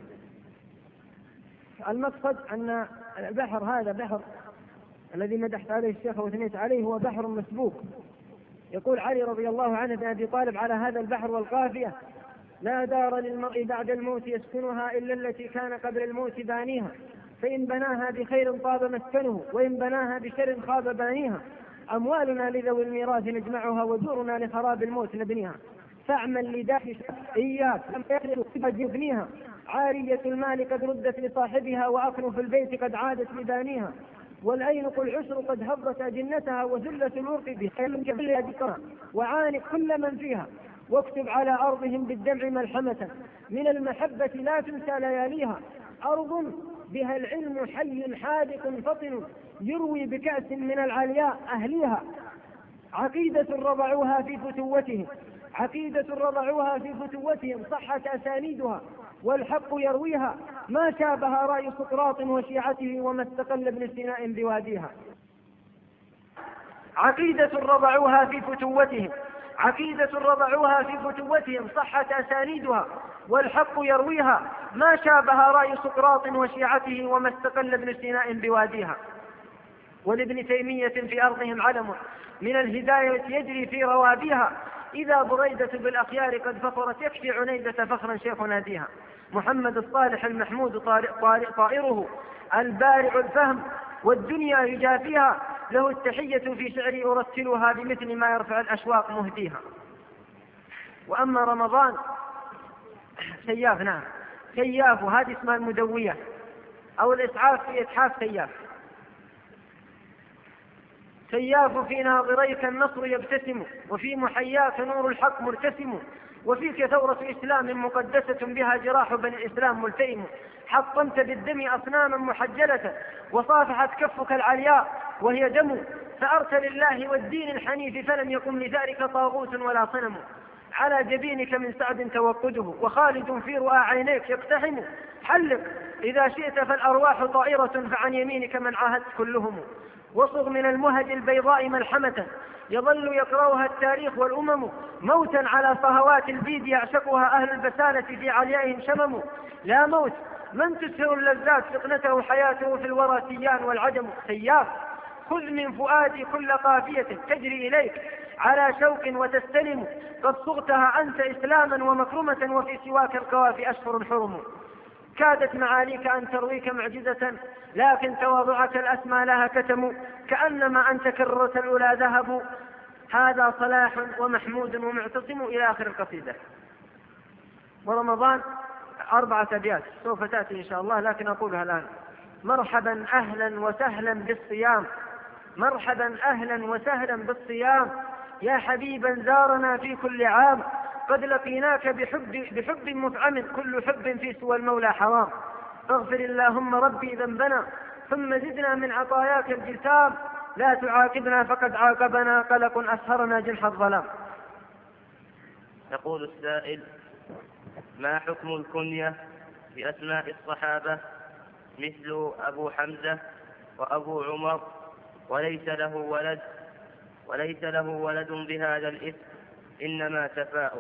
Speaker 2: المقصد أن البحر هذا بحر الذي مدحت عليه الشيخ وثنيت عليه هو بحر مسبوق. يقول علي رضي الله عنه بن أبي طالب على هذا البحر والقافية: لا دار للمرء بعد الموت يسكنها إلا التي كان قبل الموت بانيها، فإن بناها بخير طاب مسكنه وإن بناها بشر خاب بانيها، أموالنا لذوي الميراث نجمعها ودورنا لخراب الموت نبنيها، فاعمل لداخل إياك لم يخرج يبنيها، عارية المال قد ردت لصاحبها وأكل في البيت قد عادت لبانيها، والأينق العسر قد هبت أجنتها وذلة الورق بخير جبلها ذكرها، وعانق كل من فيها واكتب على أرضهم بالدمع ملحمة من المحبة لا تنسى لياليها، أرض بها العلم حي حادق فطن يروي بكأس من العلياء أهليها، عقيدة رضعوها في فتوتهم صحت أسانيدها، والحق يرويها ما شابها رأي سقراط وشيعته وما استقل ابن سيناء بواديها. عقيدة رضعوها في فتوتهم صحت أسانيدها، والحق يرويها ما شابها رأي سقراط وشيعته وما استقل ابن سيناء بواديها. ولابن تيمية في أرضهم علم من الهداية يجري في روابيها، إذا بريدة بالأخيار قد فخرت يكفي عنيدة فخرا شيخ ناديها. محمد الصالح المحمود طائره البارع الفهم والدنيا يجافيها، له التحية في شعري أرتلها بمثل ما يرفع الأشواق مهديها. وأما رمضان سياف وهذه اسمها المدوية أو الإسعاف في إتحاف سياف. سياف في ناظريك النصر يبتسم، وفي محياك نور الحق مرتسم، وفيك ثورة إسلام مقدسة بها جراح بني الإسلام ملتئم. حطمت بالدم أصناما محجلة، وصافحت كفك العلياء وهي دم. ثأرت لله والدين الحنيف، فلم يقم لذلك طاغوت ولا صنم. على جبينك من سعد توقده، وخالد في رؤى عينيك يقتحم. حلق إذا شئت فالأرواح طائرة، فعن يمينك من عاهدت كلهم. وصغ من المهج البيضاء ملحمة، يظل يقرأها التاريخ والأمم. موتا على صهوات البيد يعشقها أهل البسالة، في عليائهم شمم. لا موت من تسهر اللذات، فقنته حياته في الورى سيان والعجم. سياف خذ من فؤادي كل قافية تجري إليك على شوق وتستلم. قد صغتها أنت إسلاما ومكرمة، وفي سواك القوافي أشهر حرم. كادت معاليك أن ترويك معجزة، لكن تواضعك الأسمى لها كتم. كأنما أنت كرة الأولى ذهب، هذا صلاح ومحمود ومعتصم، إلى آخر القصيدة. ورمضان 4 أبيات سوف تأتي إن شاء الله، لكن أقولها الآن. مرحبا أهلا وسهلا بالصيام، مرحبا أهلا وسهلا بالصيام، يا حبيبا زارنا في كل عام. قد لقيناك بحب مفعم، كل حب في سوى المولى حرام. اغفر اللهم ربي ذنبنا، ثم زدنا من عطاياك الجسام. لا تعاقبنا فقد عاقبنا قلق أسهرنا جنح الظلام.
Speaker 1: يقول السائل: ما حكم الكنية بأسماء الصحابة مثل أبو حمزة وأبو عمر، وليس له ولد بهذا الاسم، إنما تفاؤل؟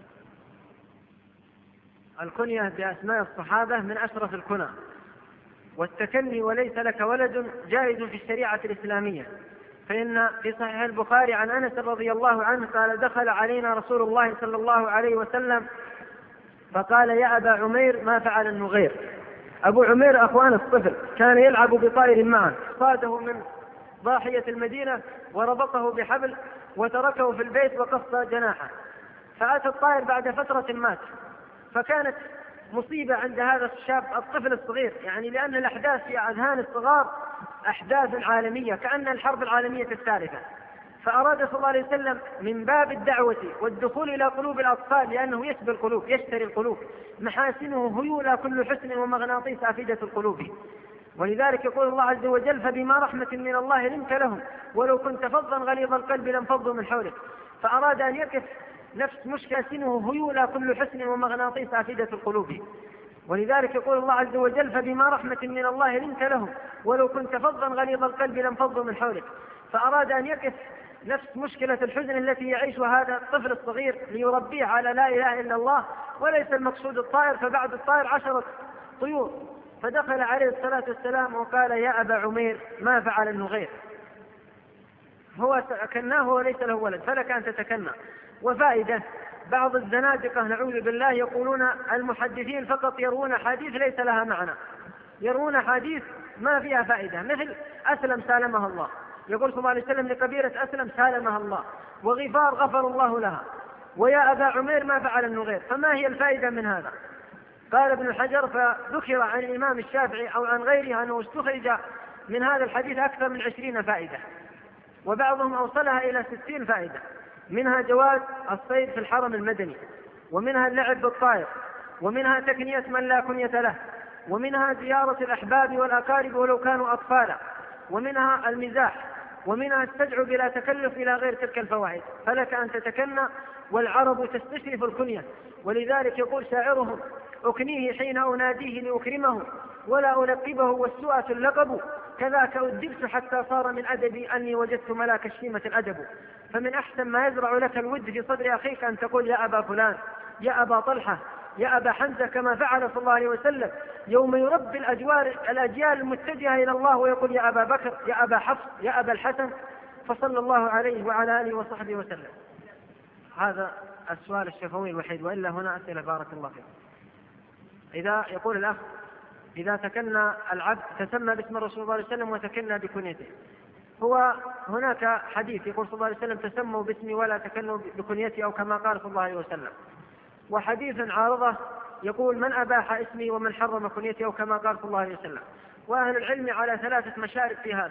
Speaker 2: الكنية بأسماء الصحابة من أشرف الكنى، والتكني وليس لك ولد جائز في الشريعة الإسلامية. فإن في صحيح البخاري عن أنس رضي الله عنه قال: دخل علينا رسول الله صلى الله عليه وسلم فقال: يا أبا عمير ما فعل النغير. أبو عمير أخوان الطفل، كان يلعب بطائر معا، صاده من ضاحية المدينة وربطه بحبل وتركه في البيت وقص جناحه، فأتى الطائر بعد فترة مات. فكانت مصيبة عند هذا الشاب الطفل الصغير، يعني لأن الأحداث في أذهان الصغار أحداث عالمية كأن الحرب العالمية الثالثة. فأراد صلى الله عليه وسلم من باب الدعوة والدخول إلى قلوب الأطفال، لأنه يشبه القلوب، يشتري القلوب، محاسنه هيولى كل حسن ومغناطيس أفئدة القلوب. ولذلك يقول الله عز وجل: فبما رحمة من الله لنت لهم، ولو كنت فظا غليظ القلب لانفضوا من حولك. فأراد أن يقف نفس محاسنه هيولى كل حسن ومغناطيس أفئدة القلوب. ولذلك يقول الله عز وجل: فبما رحمة من الله لنت لهم، ولو كنت فظا غليظ القلب لانفضوا من حولك. فأراد أن يقف نفس مشكلة الحزن التي يعيشها هذا الطفل الصغير ليربيه على لا إله إلا الله، وليس المقصود الطائر. فبعد الطائر 10 طيور. فدخل عليه الصلاة والسلام وقال: يا أبا عمير ما فعل النغير. هو كناه وليس له ولد، فلك أن تتكنى. وفائدة: بعض الزنادقة نعوذ بالله يقولون المحدثين فقط يروون حديث ليس لها معنى، يروون حديث ما فيها فائدة، مثل أسلم سالمها الله، يقول صلى الله عليه وسلم لقبيلة أسلم سالمها الله، وغفار غفر الله لها، ويا أبا عمير ما فعل النغير. فما هي الفائدة من هذا؟ قال ابن حجر: فذكر عن الإمام الشافعي أو عن غيره أنه استخرج من هذا الحديث أكثر من 20 فائدة، وبعضهم أوصلها إلى 60 فائدة. منها جواز الصيد في الحرم المدني، ومنها اللعب بالطائر، ومنها تكنية من لا كنية له، ومنها زيارة الأحباب والأقارب ولو كانوا أطفالا، ومنها المزاح، ومنها السجع بلا تكلف إلى غير تلك الفوائد. فلك أن تتكنى، والعرب تستشرف الكنية. ولذلك يقول شاعرهم: أكنيه حين أناديه لأكرمه، ولا ألقبه والسؤة اللقب، كذاك أدبت حتى صار من أدبي أني وجدت ملاك الشيمة الأدب. فمن أحسن ما يزرع لك الود في صدر أخيك أن تقول: يا أبا فلان، يا أبا طلحة، يا أبا حمزة، كما فعل صلى الله عليه وسلم يوم يربي الأجيال المتجهة إلى الله ويقول: يا أبا بكر، يا أبا حفص، يا أبا الحسن، فصلى الله عليه وعلى آله وصحبه وسلم. هذا السؤال الشفوي الوحيد، وإلا هنا أسئلة بارك الله فيكم. إذا يقول الأخ: إذا تكنى العبد تسمى باسم الرسول صلى الله عليه وسلم وتكنى بكنيته. هو هناك حديث يقول صلى الله عليه وسلم: تسموا باسمي ولا تكنوا بكنيتي، أو كما قال صلى الله عليه وسلم. وحديث عارضة يقول: من أباح اسمي ومن حرم كنيتي، أو كما قال صلى الله عليه وسلم. وأهل العلم على 3 مشارب في هذا.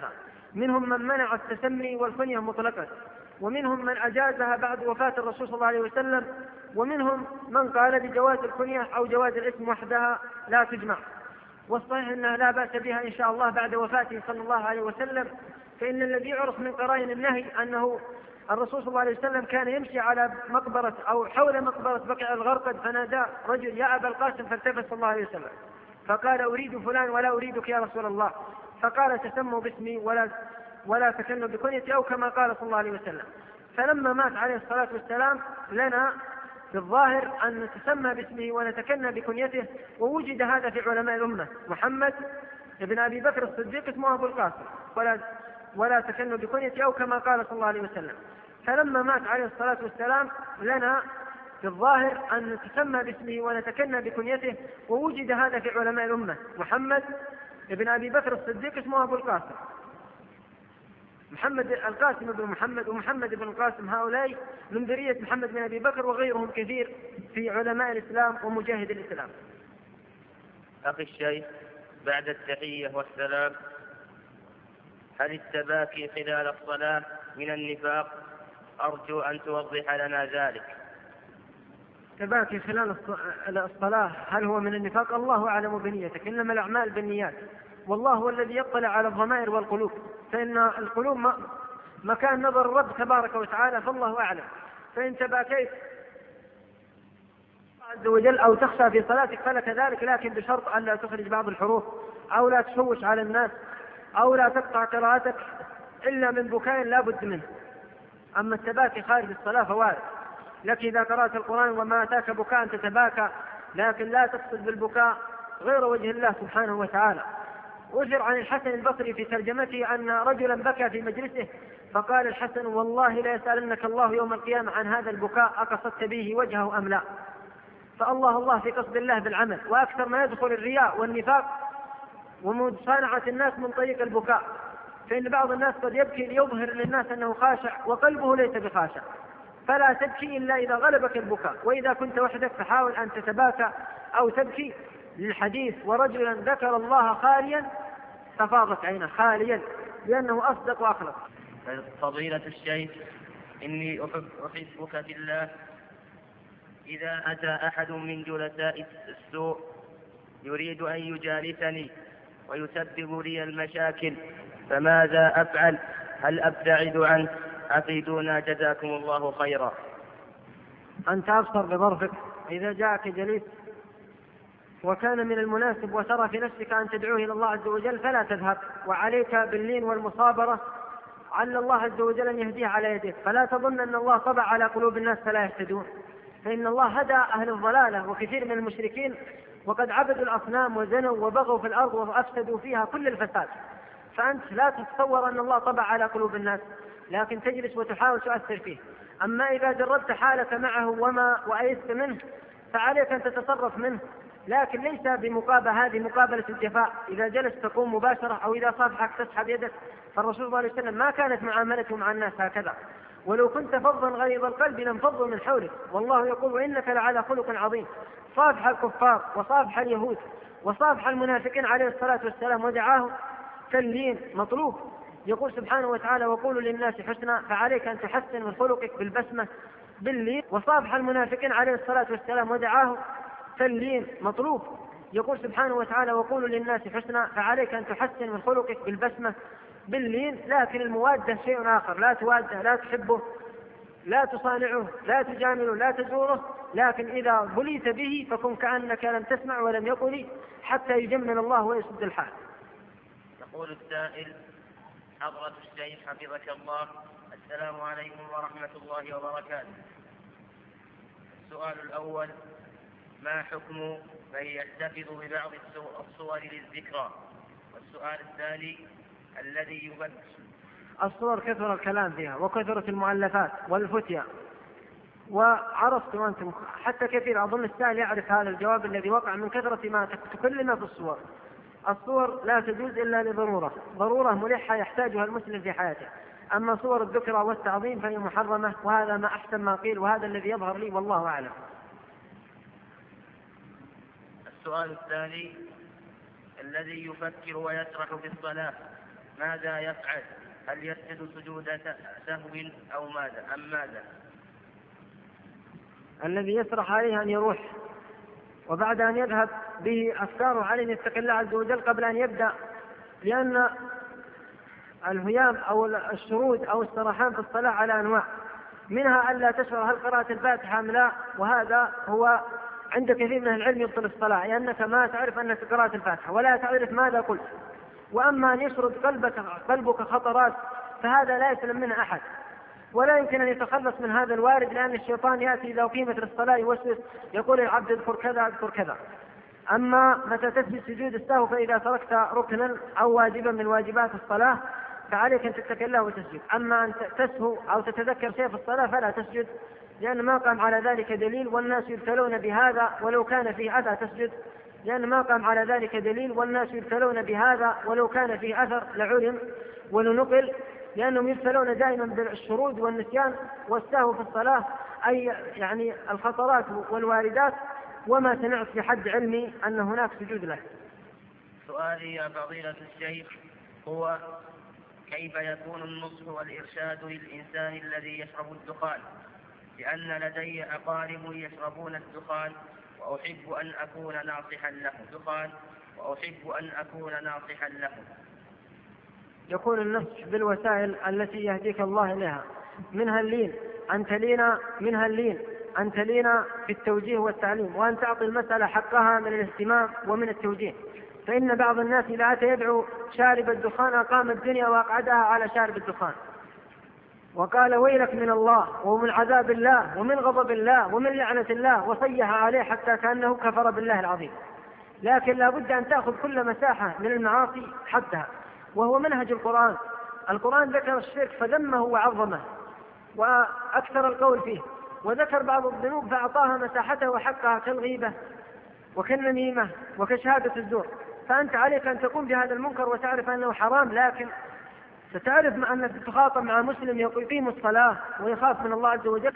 Speaker 2: منهم من منع التسمي والكنية مطلقا، ومنهم من أجازها بعد وفاة الرسول صلى الله عليه وسلم، ومنهم من قال بجواز الكنية أو جواز الاسم وحدها لا تجمع. والصحيح أنها لا بأس بها إن شاء الله بعد وفاته صلى الله عليه وسلم، فإن الذي يعرف من قرائن النهي أنه الرسول صلى الله عليه وسلم كان يمشي على مقبرة أو حول مقبرة بقيع الغرقد، فنادى رجل يا أبا القاسم، فالتفت صلى الله عليه وسلم فقال أريد فلان ولا أريدك يا رسول الله، فقال تسموا باسمي ولا تكنوا بكنيتي، أو كما قال صلى الله عليه وسلم. فلما مات عليه الصلاة والسلام لنا في الظاهر أن نتسمى باسمه ونتكنى بكنيته، ووجد هذا في علماء الأمة. محمد ابن أبي بكر الصديق اسمه أبو القاسم ولا تكنوا بكنيته، أو كما قال صلى الله عليه وسلم. فلما مات عليه الصلاة والسلام لنا في الظاهر أن نتسمى باسمه ونتكنى بكنيته، ووجد هذا في علماء الأمة. محمد ابن أبي بكر الصديق اسمه أبو القاسم، محمد القاسم بن محمد ومحمد بن القاسم، هؤلاء من ذرية محمد بن أبي بكر، وغيرهم كثير في علماء الإسلام ومجاهد الإسلام.
Speaker 1: أخي الشيخ، بعد التحية والسلام، هل التباكي خلال الصلاة من النفاق؟ أرجو أن توضح لنا ذلك.
Speaker 2: التباكي خلال الصلاة هل هو من النفاق؟ الله أعلم بنيتك، إنما الأعمال بالنيات، والله هو الذي يطلع على الضمائر والقلوب، فإن القلوب مكان نظر الرب تبارك وتعالى، فالله أعلم. فإن تباكيت عز وجل أو تخشى في صلاتك فلك ذلك، لكن بشرط أن لا تخرج بعض الحروف، أو لا تشوش على الناس، أو لا تقطع قراءتك إلا من بكاء لا بد منه. أما التباكي خارج الصلاة فوارد لك إذا قرأت القرآن وما أتاك بكاء تتباكى، لكن لا تقصد بالبكاء غير وجه الله سبحانه وتعالى. أثر عن الحسن البصري في ترجمته أن رجلا بكى في مجلسه، فقال الحسن والله لا يسألنك الله يوم القيامة عن هذا البكاء أقصدت به وجهه أم لا. فالله في قصد الله بالعمل، وأكثر ما يدخل الرياء والنفاق ومصانعة الناس من طريق البكاء، فإن بعض الناس قد يبكي ليظهر للناس أنه خاشع وقلبه ليس بخاشع، فلا تبكي إلا إذا غلبك البكاء. وإذا كنت وحدك فحاول أن تتباكى أو تبكي للحديث ورجلا ذكر الله خاليا ففاضت عينه، خاليا، لأنه أصدق وأخلص.
Speaker 1: فضيلة الشيخ، إني أحبك في الله. إذا أتى أحد من جلساء السوء يريد أن يجالسني ويسبب لي المشاكل فماذا أفعل؟ هل أبتعد عنه؟ أفيدونا جزاكم الله خيرا.
Speaker 2: أنت أبصر بظرفك، إذا جاءك جليس وكان من المناسب وترى في نفسك أن تدعوه إلى الله عز وجل فلا تذهب، وعليك باللين والمصابرة، عل الله عز وجل أن يهديه على يديك. فلا تظن أن الله طبع على قلوب الناس فلا يهتدون، فإن الله هدى أهل الضلالة وكثير من المشركين، وقد عبدوا الأصنام وزنوا وبغوا في الأرض وأفسدوا فيها كل الفساد. فأنت لا تتصور أن الله طبع على قلوب الناس، لكن تجلس وتحاول تؤثر فيه. أما إذا جربت حالك معه وأيست منه فعليك أن تتصرف منه، لكن ليس بمقابلة، هذه مقابلة الجفاء. إذا جلس تقوم مباشرة، أو إذا صافحك تسحب يدك. فالرسول صلى الله عليه وسلم ما كانت معاملته مع الناس هكذا، ولو كنت فظا غليظ القلب لانفضوا من حولك، والله يقول وإنك لعلى خلق عظيم. صافح الكفار وصافح اليهود وصافح المنافقين عليه الصلاة والسلام ودعاهم كاللين مطلوب. يقول سبحانه وتعالى وقولوا للناس حسنا، فعليك أن تحسن من خلقك بالبسمة باللين. وصافح المنافقين عليه الصلاة والسلام ودعاهم كاللين مطلوب. يقول سبحانه وتعالى وقولوا للناس حسنا، فعليك أن تحسن من خلقك بالبسمة باللين. لكن الموادة شيء آخر، لا تواده، لا تحبه، لا تصانعه، لا تجامله، لا تزوره، لكن إذا بليت به فكن كأنك لم تسمع ولم يقل حتى يجمل الله ويسد الحال.
Speaker 1: يقول السائل: حضرة الشيخ حفظك الله، السلام عليكم ورحمة الله وبركاته. السؤال الأول: ما حكم من يحتفظ ببعض الصور للذكرى؟ والسؤال الثاني: الذي يبث
Speaker 2: الصور كثر الكلام فيها وكثرت المؤلفات والفتيا، وعرفتم أنتم حتى كثير، أظن السائل يعرف هذا الجواب الذي وقع من كثرة ما تكلم في الصور. الصور لا تجوز إلا لضرورة، ضرورة ملحة يحتاجها المسلم في حياته. أما صور الذكرى والتعظيم فهي محرمة، وهذا ما أحسن ما قيل، وهذا الذي يظهر لي والله أعلم.
Speaker 1: السؤال الثاني: الذي يفكر ويسرح في الصلاة ماذا يفعل؟ هل يسجد سجود سهو أو ماذا؟
Speaker 2: الذي يسرح عليه أن يروح، وبعد أن يذهب به أفكاره عليه أن يتقي الله عز وجل قبل أن يبدأ، لأن الهيام أو الشرود أو السرحان في الصلاة على أنواع، منها ألا تشعر هل قرأت الفاتحة أم لا، وهذا هو عند كثير من العلم يبطل الصلاة، لأنك ما تعرف أنك قرأت الفاتحة ولا تعرف ماذا قلت. وأما أن يشرد قلبك خطرات فهذا لا يسلم منه أحد، ولا يمكن أن يتخلص من هذا الوارد، لأن الشيطان يأتي إذا قيمت للصلاة يوسوس يقول العبد اذكر كذا اذكر كذا. أما متى تسجد سجود السهو فإذا تركت ركنا أو واجبا من واجبات الصلاة فعليك أن تتقي الله وتسجد. أما أن تسهو أو تتذكر شيء في الصلاة فلا تسجد، لأن ما قام على ذلك دليل، والناس يبتلون بهذا ولو كان فيه أذى تسجد، لأن ما قام على ذلك دليل، والناس يبتلون بهذا ولو كان فيه أثر لعلم ولنقل، لأنهم يبتلون دائما بالشرود والنسيان والسهو في الصلاة، أي يعني الخطرات والواردات، وما سمعت في حد علمي أن هناك سجود له.
Speaker 1: سؤالي يا فضيلة الشيخ هو: كيف يكون النصح والإرشاد للإنسان الذي يشرب الدخان؟ لأن لدي أقارب يشربون الدخان وأحب أن أكون ناصحا لهم.
Speaker 2: يكون النصح بالوسائل التي يهديك الله إليها، منها اللين أن تلين في التوجيه والتعليم، وأن تعطي المسألة حقها من الاهتمام ومن التوجيه. فإن بعض الناس إذا أتى يدعو شارب الدخان أقام الدنيا وأقعدها على شارب الدخان، وقال ويلك من الله ومن عذاب الله ومن غضب الله ومن لعنة الله، وصيح عليه حتى كأنه كفر بالله العظيم. لكن لا بد أن تأخذ كل مساحة من المعاصي حدها، وهو منهج القرآن. القرآن ذكر الشرك فذمه وعظمه وأكثر القول فيه، وذكر بعض الذنوب فأعطاها مساحته وحقها كالغيبة وكالنميمة وكشهادة الزور. فأنت عليك أن تقوم بهذا المنكر وتعرف أنه حرام، لكن ستعرف مع أنك تخاطب مع مسلم يقيم الصلاة ويخاف من الله عز وجل،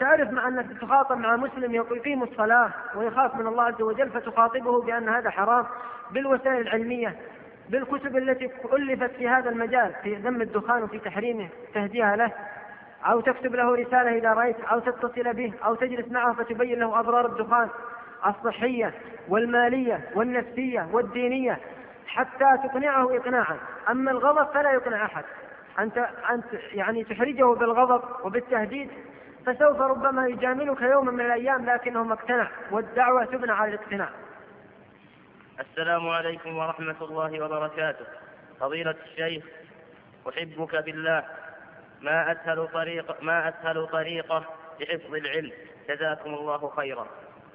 Speaker 2: فتخاطبه بأن هذا حرام بالوسائل العلمية، بالكتب التي ألفت في هذا المجال في ذم الدخان وفي تحريمه تهديها له، أو تكتب له رسالة إذا رأيت، أو تتصل به، أو تجلس معه فتبين له أضرار الدخان الصحية والمالية والنفسية والدينية حتى تقنعه إقناعا. أما الغضب فلا يقنع أحد، أنت يعني تحرجه بالغضب وبالتهديد، فسوف ربما يجاملك يوما من الأيام لكنه ما اقتنع، والدعوة تبنى على الاقتناع.
Speaker 1: السلام عليكم ورحمة الله وبركاته. فضيلة الشيخ، أحبك بالله، ما أسهل طريقة لحفظ العلم؟ جزاكم الله خيرا.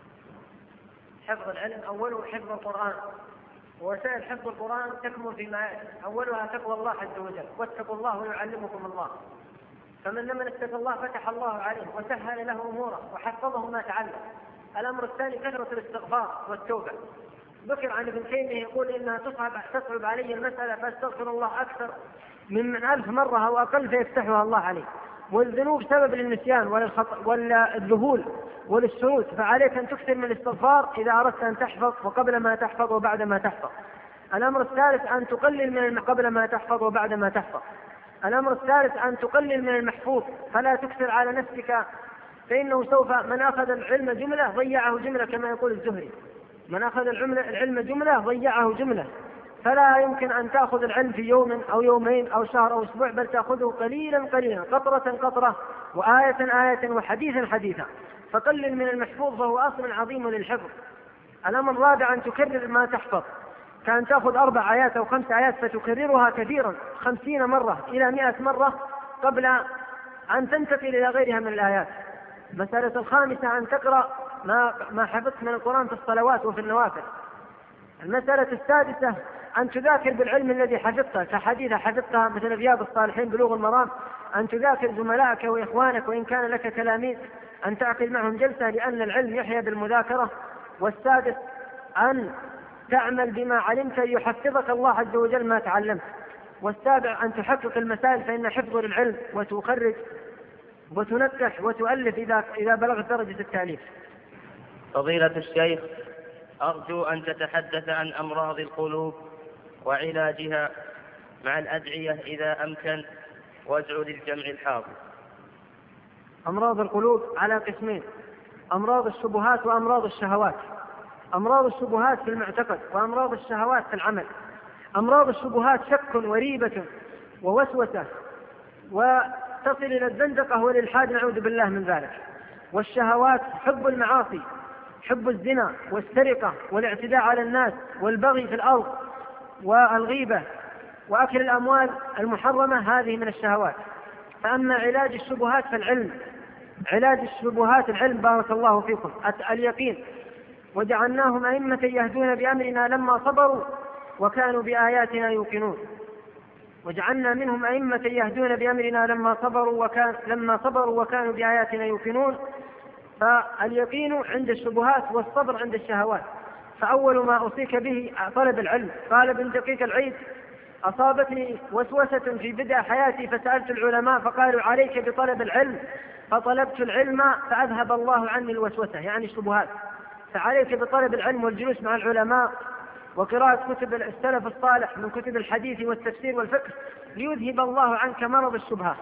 Speaker 2: حفظ العلم أوله حفظ القرآن، ووسائل حفظ القرآن تكمن فيما أولها تقوى الله عز وجل، واتقوا الله ويعلمكم الله. فمن لمن اتقى الله فتح الله عليه وسهل له أموره وحفظه ما تعلم. الأمر الثاني كثرة الاستغفار والتوبة. ذكر عن ابن تيمية يقول إنها تصعب علي المسألة فاستغفر الله أكثر من 1000 مرة أو أقل فيفتحها الله عليه. والذنوب سبب للنسيان والذهول وللسرود، فعليك أن تكثر من الاستغفار إذا أردت أن تحفظ، وقبل ما تحفظ وبعد ما تحفظ. الأمر الثالث أن تقلل من قبل ما تحفظ وبعد ما تحفظ. الأمر الثالث أن تقلل من المحفوظ، فلا تكثر على نفسك، فإنه سوف من أخذ العلم جملة ضيعه جملة، كما يقول الزهري، من أخذ العلم جملة ضيعه جملة. فلا يمكن أن تأخذ العلم في يوم أو يومين أو شهر أو أسبوع، بل تأخذه قليلا قليلا، قطرة قطرة، وآية آية، وحديثا حديثا. فقلل من المحفوظ فهو أصل عظيم للحفظ. الأمر الرابع أن تكرر ما تحفظ، كان تأخذ 4 آيات أو 5 آيات فتكررها كثيرا 50 مرة إلى 100 مرة قبل أن تنتقل إلى غيرها من الآيات. مسألة الخامسة أن تقرأ ما حفظت من القرآن في الصلوات وفي النوافل. المسألة السادسة أن تذاكر بالعلم الذي حفظته، كحديث حفظتها مثل رياض الصالحين، بلوغ المرام، أن تذاكر زملائك وإخوانك وإن كان لك تلاميذ، أن تعقد معهم جلسة، لأن العلم يحيى بالمذاكرة. والسادس أن تعمل بما علمت يحفظك الله عز وجل ما تعلمت. والسابع أن تحقق المسائل، فإن حفظ العلم وتخرج وتنكح وتؤلف إذا بلغت درجة التأليف.
Speaker 1: فضيلة الشيخ، أرجو أن تتحدث عن أمراض القلوب وعلاجها مع الأدعية إذا أمكن، واجعل للجمع الحاضر.
Speaker 2: أمراض القلوب على قسمين: أمراض الشبهات وأمراض الشهوات. أمراض الشبهات في المعتقد وأمراض الشهوات في العمل. أمراض الشبهات شك وريبة ووسوسة وتصل إلى الزندقة والإلحاد، نعوذ بالله من ذلك. والشهوات حب المعاصي، حب الزنا والسرقة والاعتداء على الناس والبغي في الأرض والغيبة وأكل الأموال المحرمة، هذه من الشهوات. فأما علاج الشبهات فالعلم، علاج الشبهات العلم، بارك الله فيكم، اليقين. وجعلناهم أئمة يهدون بأمرنا لما صبروا وكانوا بآياتنا يوقنون. وجعلنا منهم أئمة يهدون بأمرنا لما صبروا وكانوا بآياتنا يوقنون. فاليقين عند الشبهات والصبر عند الشهوات. فأول ما أوصيك به طلب العلم. قال ابن دقيق العيد: أصابتني وسوسة في بدء حياتي فسألت العلماء فقالوا عليك بطلب العلم، فطلبت العلم فأذهب الله عني الوسوسة، يعني الشبهات. فعليك بطلب العلم والجلوس مع العلماء وقراءة كتب السلف الصالح من كتب الحديث والتفسير والفقه ليذهب الله عنك مرض الشبهة.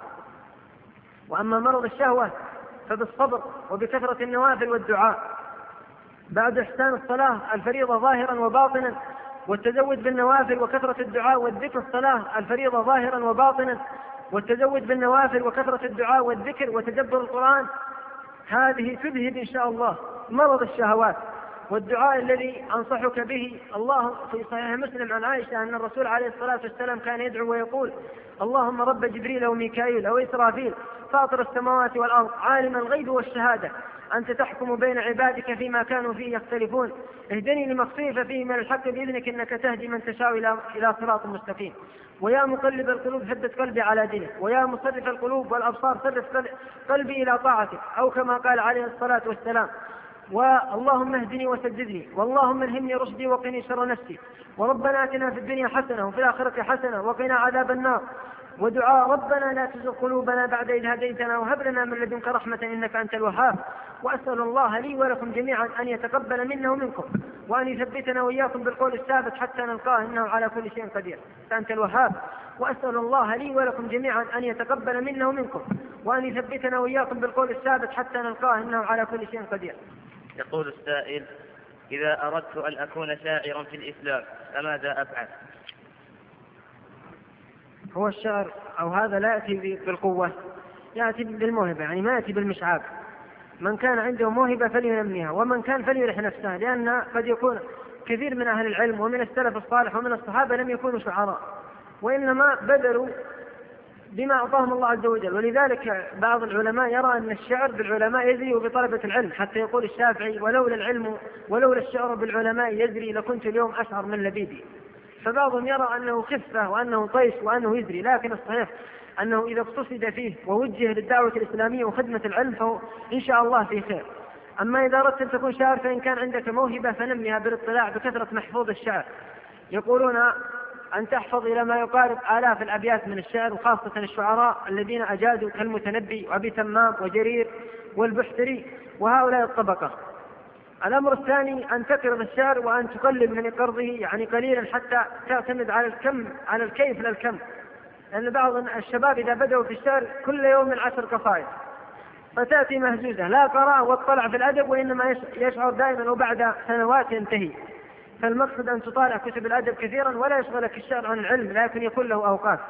Speaker 2: وأما مرض الشهوة فبالصبر وبكثرة النوافل والدعاء بعد إحسان الصلاة الفريضة ظاهرا وباطنا، والتزود بالنوافل وكثرة الدعاء والذكر. الصلاة الفريضة ظاهرا وباطنا والتزود بالنوافل وكثرة الدعاء والذكر وتدبر القرآن، هذه تذهب إن شاء الله مرض الشهوات. والدعاء الذي أنصحك به الله في صحيح مسلم عن عائشة أن الرسول عليه الصلاة والسلام كان يدعو ويقول: اللهم رب جبريل وميكائيل وإسرافيل فاطر السماوات والأرض عالم الغيب والشهادة أنت تحكم بين عبادك فيما كانوا فيه يختلفون اهدني لما اختلف فيه من الحق بإذنك إنك تهدي من تشاء إلى صراط مستقيم. ويا مقلب القلوب ثبت قلبي على دينك، ويا مصرف القلوب والأبصار صرف قلبي إلى طاعتك، أو كما قال عليه الصلاة والسلام: واللهم اهدني وسددني، واللهم الهمني رشدي وقني شر نفسي، وربنا آتنا في الدنيا حسنة وفي الآخرة حسنة وقنا عذاب النار. ودعاء ربنا لا تزغ قلوبنا بعد إذ هديتنا وهب لنا من لدنك رحمة إنك أنت الوهاب. وأسأل الله لي ولكم جميعا أن يتقبل منا ومنكم، وأن يثبتنا وإياكم بالقول الثابت حتى نلقاه إنه على كل شيء قدير أنت الوهاب. وأسأل الله لي ولكم جميعا أن يتقبل منا ومنكم، وأن يثبتنا وإياكم بالقول الثابت حتى نلقاه إنه على كل شيء قدير.
Speaker 1: يقول السائل: إذا أردت أن أكون شاعرا في الإسلام فماذا أفعل؟
Speaker 2: هو الشعر أو هذا لا يأتي بالقوة، يأتي بالموهبة، يعني ما يأتي بالمشعاب. من كان عنده موهبة فلينميها، ومن كان فليرح نفسه، لأن قد يكون كثير من أهل العلم ومن السلف الصالح ومن الصحابة لم يكونوا شعراء، وإنما بذلوا بما أعطاهم الله عز وجل. ولذلك بعض العلماء يرى أن الشعر بالعلماء يزري وبطلبة العلم، حتى يقول الشافعي: ولولا العلم ولولا الشعر بالعلماء يزري لكنت اليوم أشعر من لبيدي. فبعضهم يرى أنه خفة وأنه طيش وأنه يزري، لكن الصحيح أنه إذا اقتصد فيه ووجه للدعوة الإسلامية وخدمة العلم فهو إن شاء الله في خير. أما إذا أردت أن تكون شاعر فإن كان عندك موهبة فنميها بالاطلاع بكثرة محفوظ الشعر. يقولون أن تحفظ إلى ما يقارب آلاف الأبيات من الشعر، وخاصة الشعراء الذين أجادوا كالمتنبي وأبي تمام وجرير والبحتري وهؤلاء الطبقة. الأمر الثاني أن تقرض الشعر وأن تقلل من قرضه، يعني قليلا حتى تعتمد على الكيف لا الكم. لأن بعض الشباب إذا بدأوا في الشعر كل يوم 10 قصائد فتأتي مهزوزة، لا قراءة واطلع في الأدب، وإنما يشعر دائما وبعد سنوات ينتهي. فالمقصد أن تطالع كتب الأدب كثيرا ولا يشغلك الشعر عن العلم، لكن يكون له أوقات.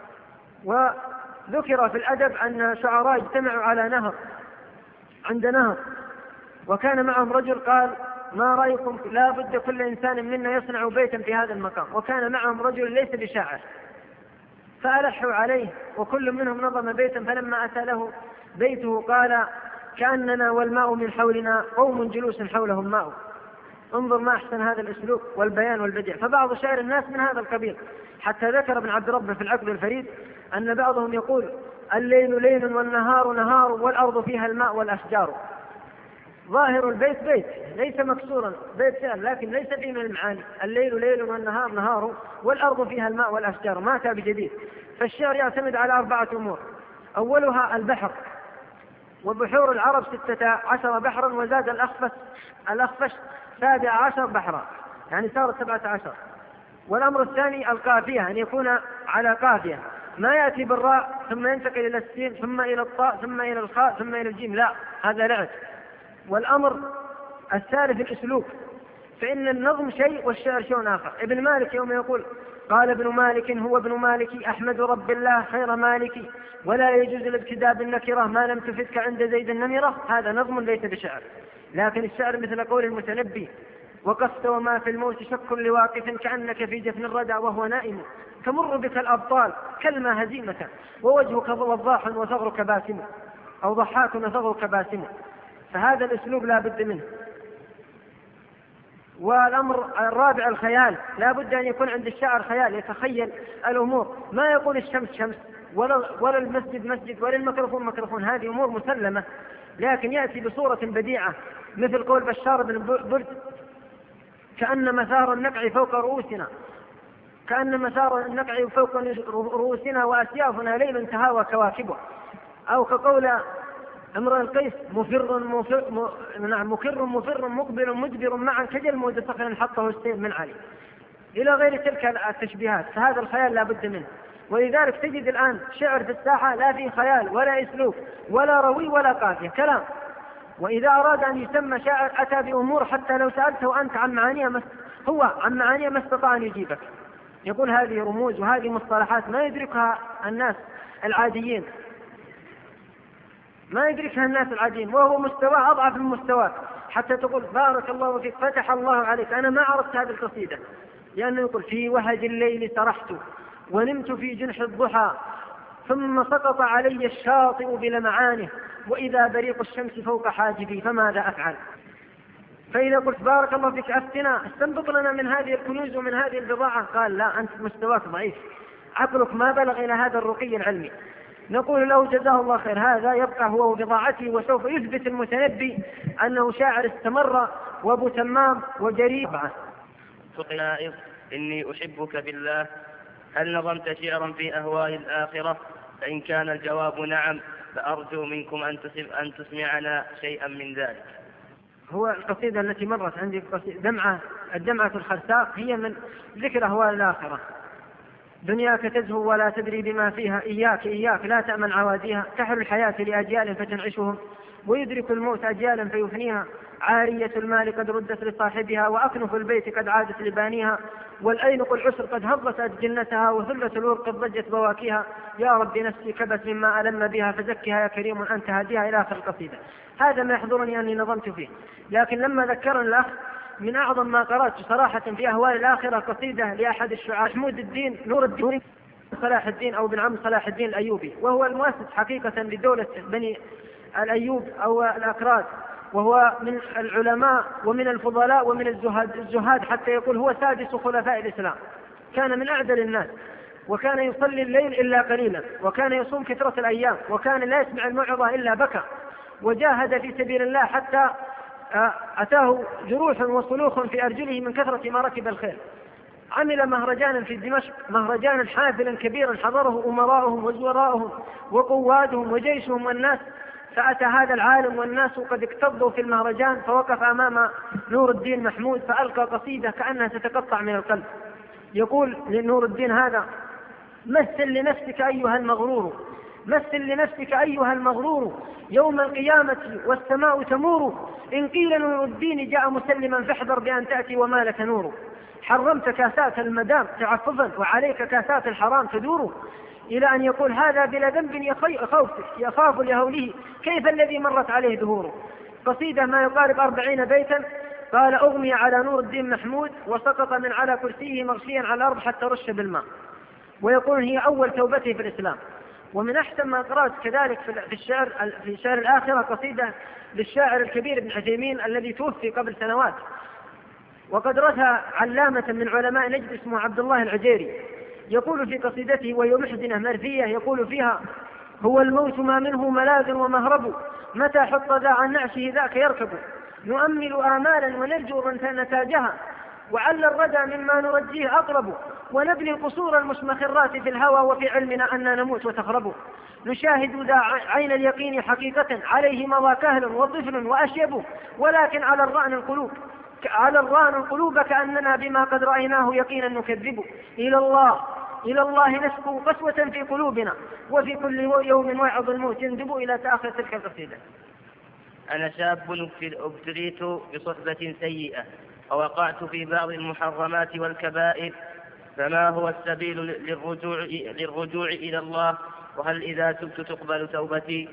Speaker 2: وذكر في الأدب أن شعراء اجتمعوا على نهر، عند نهر، وكان معهم رجل قال: ما رأيكم لا بد كل إنسان منا يصنع بيتا في هذا المقام. وكان معهم رجل ليس بشاعر، فألحوا عليه وكل منهم نظم بيتا، فلما أتى له بيته قال: كأننا والماء من حولنا قوم جلوس حولهم ماء. انظر ما أحسن هذا الأسلوب والبيان والبديع. فبعض شعر الناس من هذا القبيل، حتى ذكر ابن عبد ربه في العقد الفريد أن بعضهم يقول: الليل ليل والنهار نهار والأرض فيها الماء والأشجار. ظاهر البيت بيت ليس مكسورا، بيت سهل لكن ليس فيه من المعاني. الليل ليل والنهار نهار والأرض فيها الماء والأشجار، ما أتى بجديد. فالشعر يعتمد على 4 أمور: أولها البحر، وبحور العرب 16 بحرا، وزاد الأخفش 17 بحرا، يعني صارت 17. والأمر الثاني القافية، أن يكون على قافية. ما يأتي بالراء ثم ينتقل إلى السين ثم إلى الطاء ثم إلى الخاء ثم إلى الجيم، لا، هذا لعب. والأمر الثالث الأسلوب، فإن النظم شيء والشعر شيء آخر. ابن مالك يوم يقول قال ابن مالك هو ابن مالك أحمد رب الله خير مالك ولا يجوز الابتداء بالنكرة ما لم تفدك عند زيد النمرة، هذا نظم ليس بشعر. لكن الشعر مثل قول المتنبي وقفت وما في الموت شك لواقف كأنك في جفن الردى وهو نائم تمر بك الأبطال كلمة هزيمة ووجهك وضاح وثغرك باسم، أو ضحاك وثغرك باسم. فهذا الأسلوب لا بد منه. والأمر الرابع الخيال، لا بد أن يكون عند الشاعر خيال، يتخيل الأمور، ما يقول الشمس شمس ولا المسجد مسجد ولا الميكروفون ميكروفون، هذه أمور مسلمة، لكن يأتي بصورة بديعة مثل قول بشار بن برد كأن مثار النقع فوق رؤوسنا، كأن مثار النقع فوق رؤوسنا وأسيافنا ليل تهاوى كواكبه. أو كقول امرؤ القيس مكر مفر مقبل مدبر معا كجلمود صخر حطه السيف من علي، إلى غير تلك التشبيهات. فهذا الخيال لا بد منه. ولذلك تجد الآن شعر في الساحة لا فيه خيال ولا أسلوب ولا روي ولا قافية، كلام. وإذا أراد أن يسمى شاعر أتى بأمور حتى لو سألته أنت عن معانيها هو عن معانيها ما استطاع أن يجيبك. يقول هذه رموز وهذه مصطلحات ما يدركها الناس العاديين، ما يدركها الناس العاديين، وهو مستوى أضعف من مستواك حتى تقول بارك الله فيك فتح الله عليك. أنا ما عرفت هذه القصيدة، لأنه يقول في وهج الليل سرحت ونمت في جنح الضحى ثم سقط علي الشاطئ بلمعانه وإذا بريق الشمس فوق حاجبي فماذا أفعل. فإذا قلت بارك الله فيك أفتنا استنبط لنا من هذه الكنوز ومن هذه البضاعة، قال لا، أنت مستواك ضعيف، عقلك ما بلغ إلى هذا الرقي العلمي. نقول له جزاه الله خير، هذا يبقى هو وبضاعته، وسوف يثبت المتنبي أنه شاعر استمر وابو تمام وجريب.
Speaker 1: فقنائض إني أحبك بالله، هل نظمت شعرا في أهواء الآخرة؟ فإن كان الجواب نعم فأرجو منكم أن تسمعنا شيئا من ذلك.
Speaker 2: هو القصيدة التي مرت عندي الدمعة الخرساء هي من ذكر أهواء الآخرة. دنياك تزهو ولا تدري بما فيها، إياك إياك لا تأمن عواديها، تحر الحياة لأجيال فتنعشهم ويدرك الموت أجيالا فيفنيها، عارية المال قد ردت لصاحبها وأكنف البيت قد عادت لبانيها، والأينق العسر قد هبطت جنتها وثلة الورق قد ضجت بواكيها، يا رب نفسي كبت مما ألم بها فزكها يا كريم أنت هاديها، إلى آخر القصيدة. هذا ما يحضرني أني نظمت فيه. لكن لما ذكرني الأخ من أعظم ما قرأت صراحة في أهوال الآخرة قصيدة لأحد الشعراء محمود الدين نور الدين صلاح الدين أو بن عم صلاح الدين الأيوبي، وهو المؤسس حقيقة لدولة بني الأيوب أو الأكراد، وهو من العلماء ومن الفضلاء ومن الزهاد حتى يقول هو سادس خلفاء الإسلام. كان من أعدل الناس، وكان يصلي الليل إلا قليلا، وكان يصوم كثرة الأيام، وكان لا يسمع الموعظة إلا بكى، وجاهد في سبيل الله حتى أتاه جروح وصلوخ في أرجله من كثرة ما ركب الخيل. عمل مهرجانا في دمشق، مهرجانا حافلا كبيرا حضره أمراؤهم وزوراؤهم وقوادهم وجيشهم والناس، فأتى هذا العالم والناس قد اكتظوا في المهرجان، فوقف أمام نور الدين محمود فألقى قصيدة كأنها تتقطع من القلب. يقول لنور الدين هذا: مثل لنفسك أيها المغرور، مثل لنفسك أيها المغرور، يوم القيامة والسماء تمور، إن قيل نور الدين جاء مسلما فاحذر بأن تأتي وما لك نور، حرمت كاسات المدام تعففا وعليك كاسات الحرام تدور، إلى أن يقول هذا بلا ذنب يخاف لهوله كيف الذي مرت عليه دهوره. قصيدة ما يقارب 40 بيتا. قال: أغمي على نور الدين محمود وسقط من على كرسيه مغشيا على الأرض حتى رش بالماء. ويقول هي أول توبته في الإسلام. ومن أحسن ما قرأت كذلك في شعر الآخرة قصيدة للشاعر الكبير ابن عثيمين الذي توفي قبل سنوات، وقد رثى علامة من علماء نجد اسمه عبد الله العجيري. يقول في قصيدته وهي محزنة مرثية، يقول فيها: هو الموت ما منه ملاذ ومهرب، متى حط ذا عن نعشه ذاك يركب، نؤمل آمالا ونرجو نتاجها، وعل الردى مما نرجيه أقرب، ونبني القصور المشمخرات في الهوى وفي علمنا أننا نموت وتخرب، نشاهد ذا عين اليقين حقيقة، عليه مضى كهل وطفل وأشيب، ولكن على الران القلوب كأننا بما قد رأيناه يقينا نكذب، إلى الله نشكو قسوة في قلوبنا وفي كل يوم وعظ الموت يندب إلى تآخر تلك القصيدة.
Speaker 1: أنا شاب ابتليت بصحبة سيئة ووقعت في بعض المحرمات والكبائر، فما هو السبيل للرجوع إلى الله؟ وهل إذا تبت تقبل توبتي؟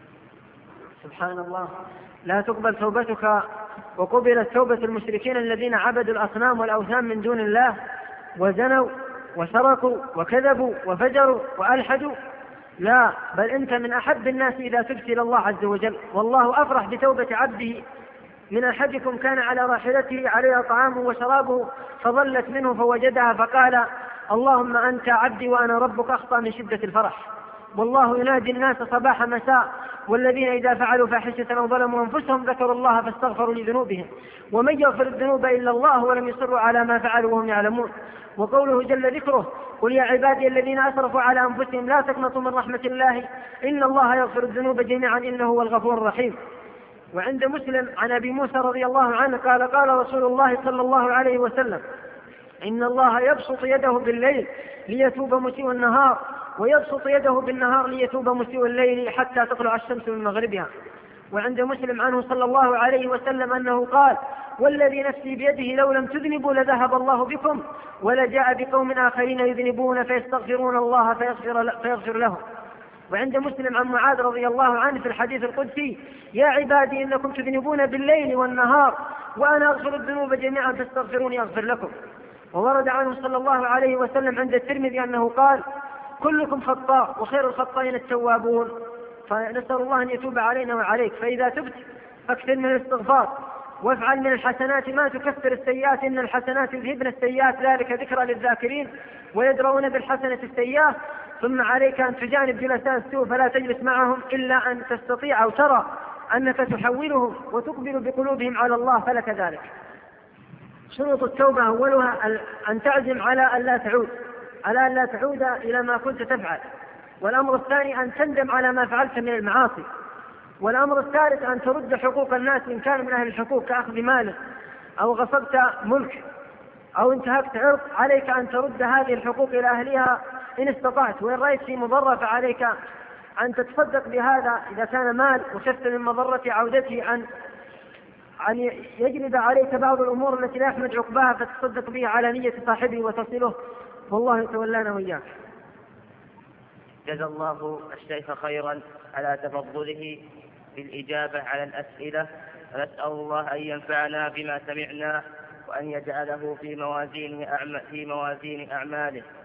Speaker 2: سبحان الله، لا تقبل توبتك وقبلت توبة المشركين الذين عبدوا الأصنام والأوثان من دون الله وزنوا وسرقوا وكذبوا وفجروا وألحدوا. لا، بل أنت من أحب الناس إذا تبت إلى الله عز وجل، والله أفرح بتوبة عبده من أحدكم كان على راحلته عليها طعامه وشرابه فضلت منه فوجدها فقال اللهم أنت عبدي وأنا ربك، أخطأ من شدة الفرح. والله ينادي الناس صباح مساء، والذين إذا فعلوا فاحشة أو ظلموا أنفسهم ذكروا الله فاستغفروا لذنوبهم ومن يغفر الذنوب إلا الله ولم يصروا على ما فعلوا وهم يعلمون. وقوله جل ذكره قل يا عبادي الذين أسرفوا على أنفسهم لا تقنطوا من رحمة الله إن الله يغفر الذنوب جميعا إنه هو الغفور الرحيم. وعند مسلم عن أبي موسى رضي الله عنه قال قال رسول الله صلى الله عليه وسلم إن الله يبسط يده بالليل ليتوب مسيء النهار ويبسط يده بالنهار ليتوب مسيء الليل حتى تطلع الشمس من مغربها. وعند مسلم عنه صلى الله عليه وسلم أنه قال والذي نفسي بيده لو لم تذنبوا لذهب الله بكم ولجاء بقوم آخرين يذنبون فيستغفرون الله فيغفر لهم. وعند مسلم عن معاذ رضي الله عنه في الحديث القدسي يا عبادي إنكم تذنبون بالليل والنهار وأنا أغفر الذنوب جميعا فاستغفروني أغفر لكم. وورد عنه صلى الله عليه وسلم عند الترمذي أنه قال كلكم خطاء وخير الخطائين التوابون، فنسأل الله أن يتوب علينا وعليك. فإذا تبت فاكثر من الاستغفار وافعل من الحسنات ما تكفر السيئات إن الحسنات يذهبن السيئات ذلك ذكرى للذاكرين ويدرؤون بالحسنة السيئة. ثم عليك أن تجانب جلساء السوء فلا تجلس معهم إلا أن تستطيع أو ترى أنك تحولهم وتقبل بقلوبهم على الله فلك ذلك. شروط التوبة أولها أن تعزم على أن لا تعود إلى ما كنت تفعل. والأمر الثاني أن تندم على ما فعلت من المعاصي. والأمر الثالث أن ترد حقوق الناس إن كان من أهل الحقوق كأخذ مال أو غصبت ملك أو انتهكت عرض، عليك أن ترد هذه الحقوق إلى أهلها إن استطعت. وإن رأيت في مضرة فعليك أن تتصدق بهذا إذا كان مال وخفت من مضرة عودته أن يجلب عليك بعض الأمور التي لا يحمد عقباها فتصدق بها على نية صاحبه وتصله. والله يتولانا وإياك.
Speaker 1: جزا الله الشيخ خيرا على تفضله بالإجابة على الأسئلة، ونسأل الله أن ينفعنا بما سمعنا وأن يجعله في موازين أعماله.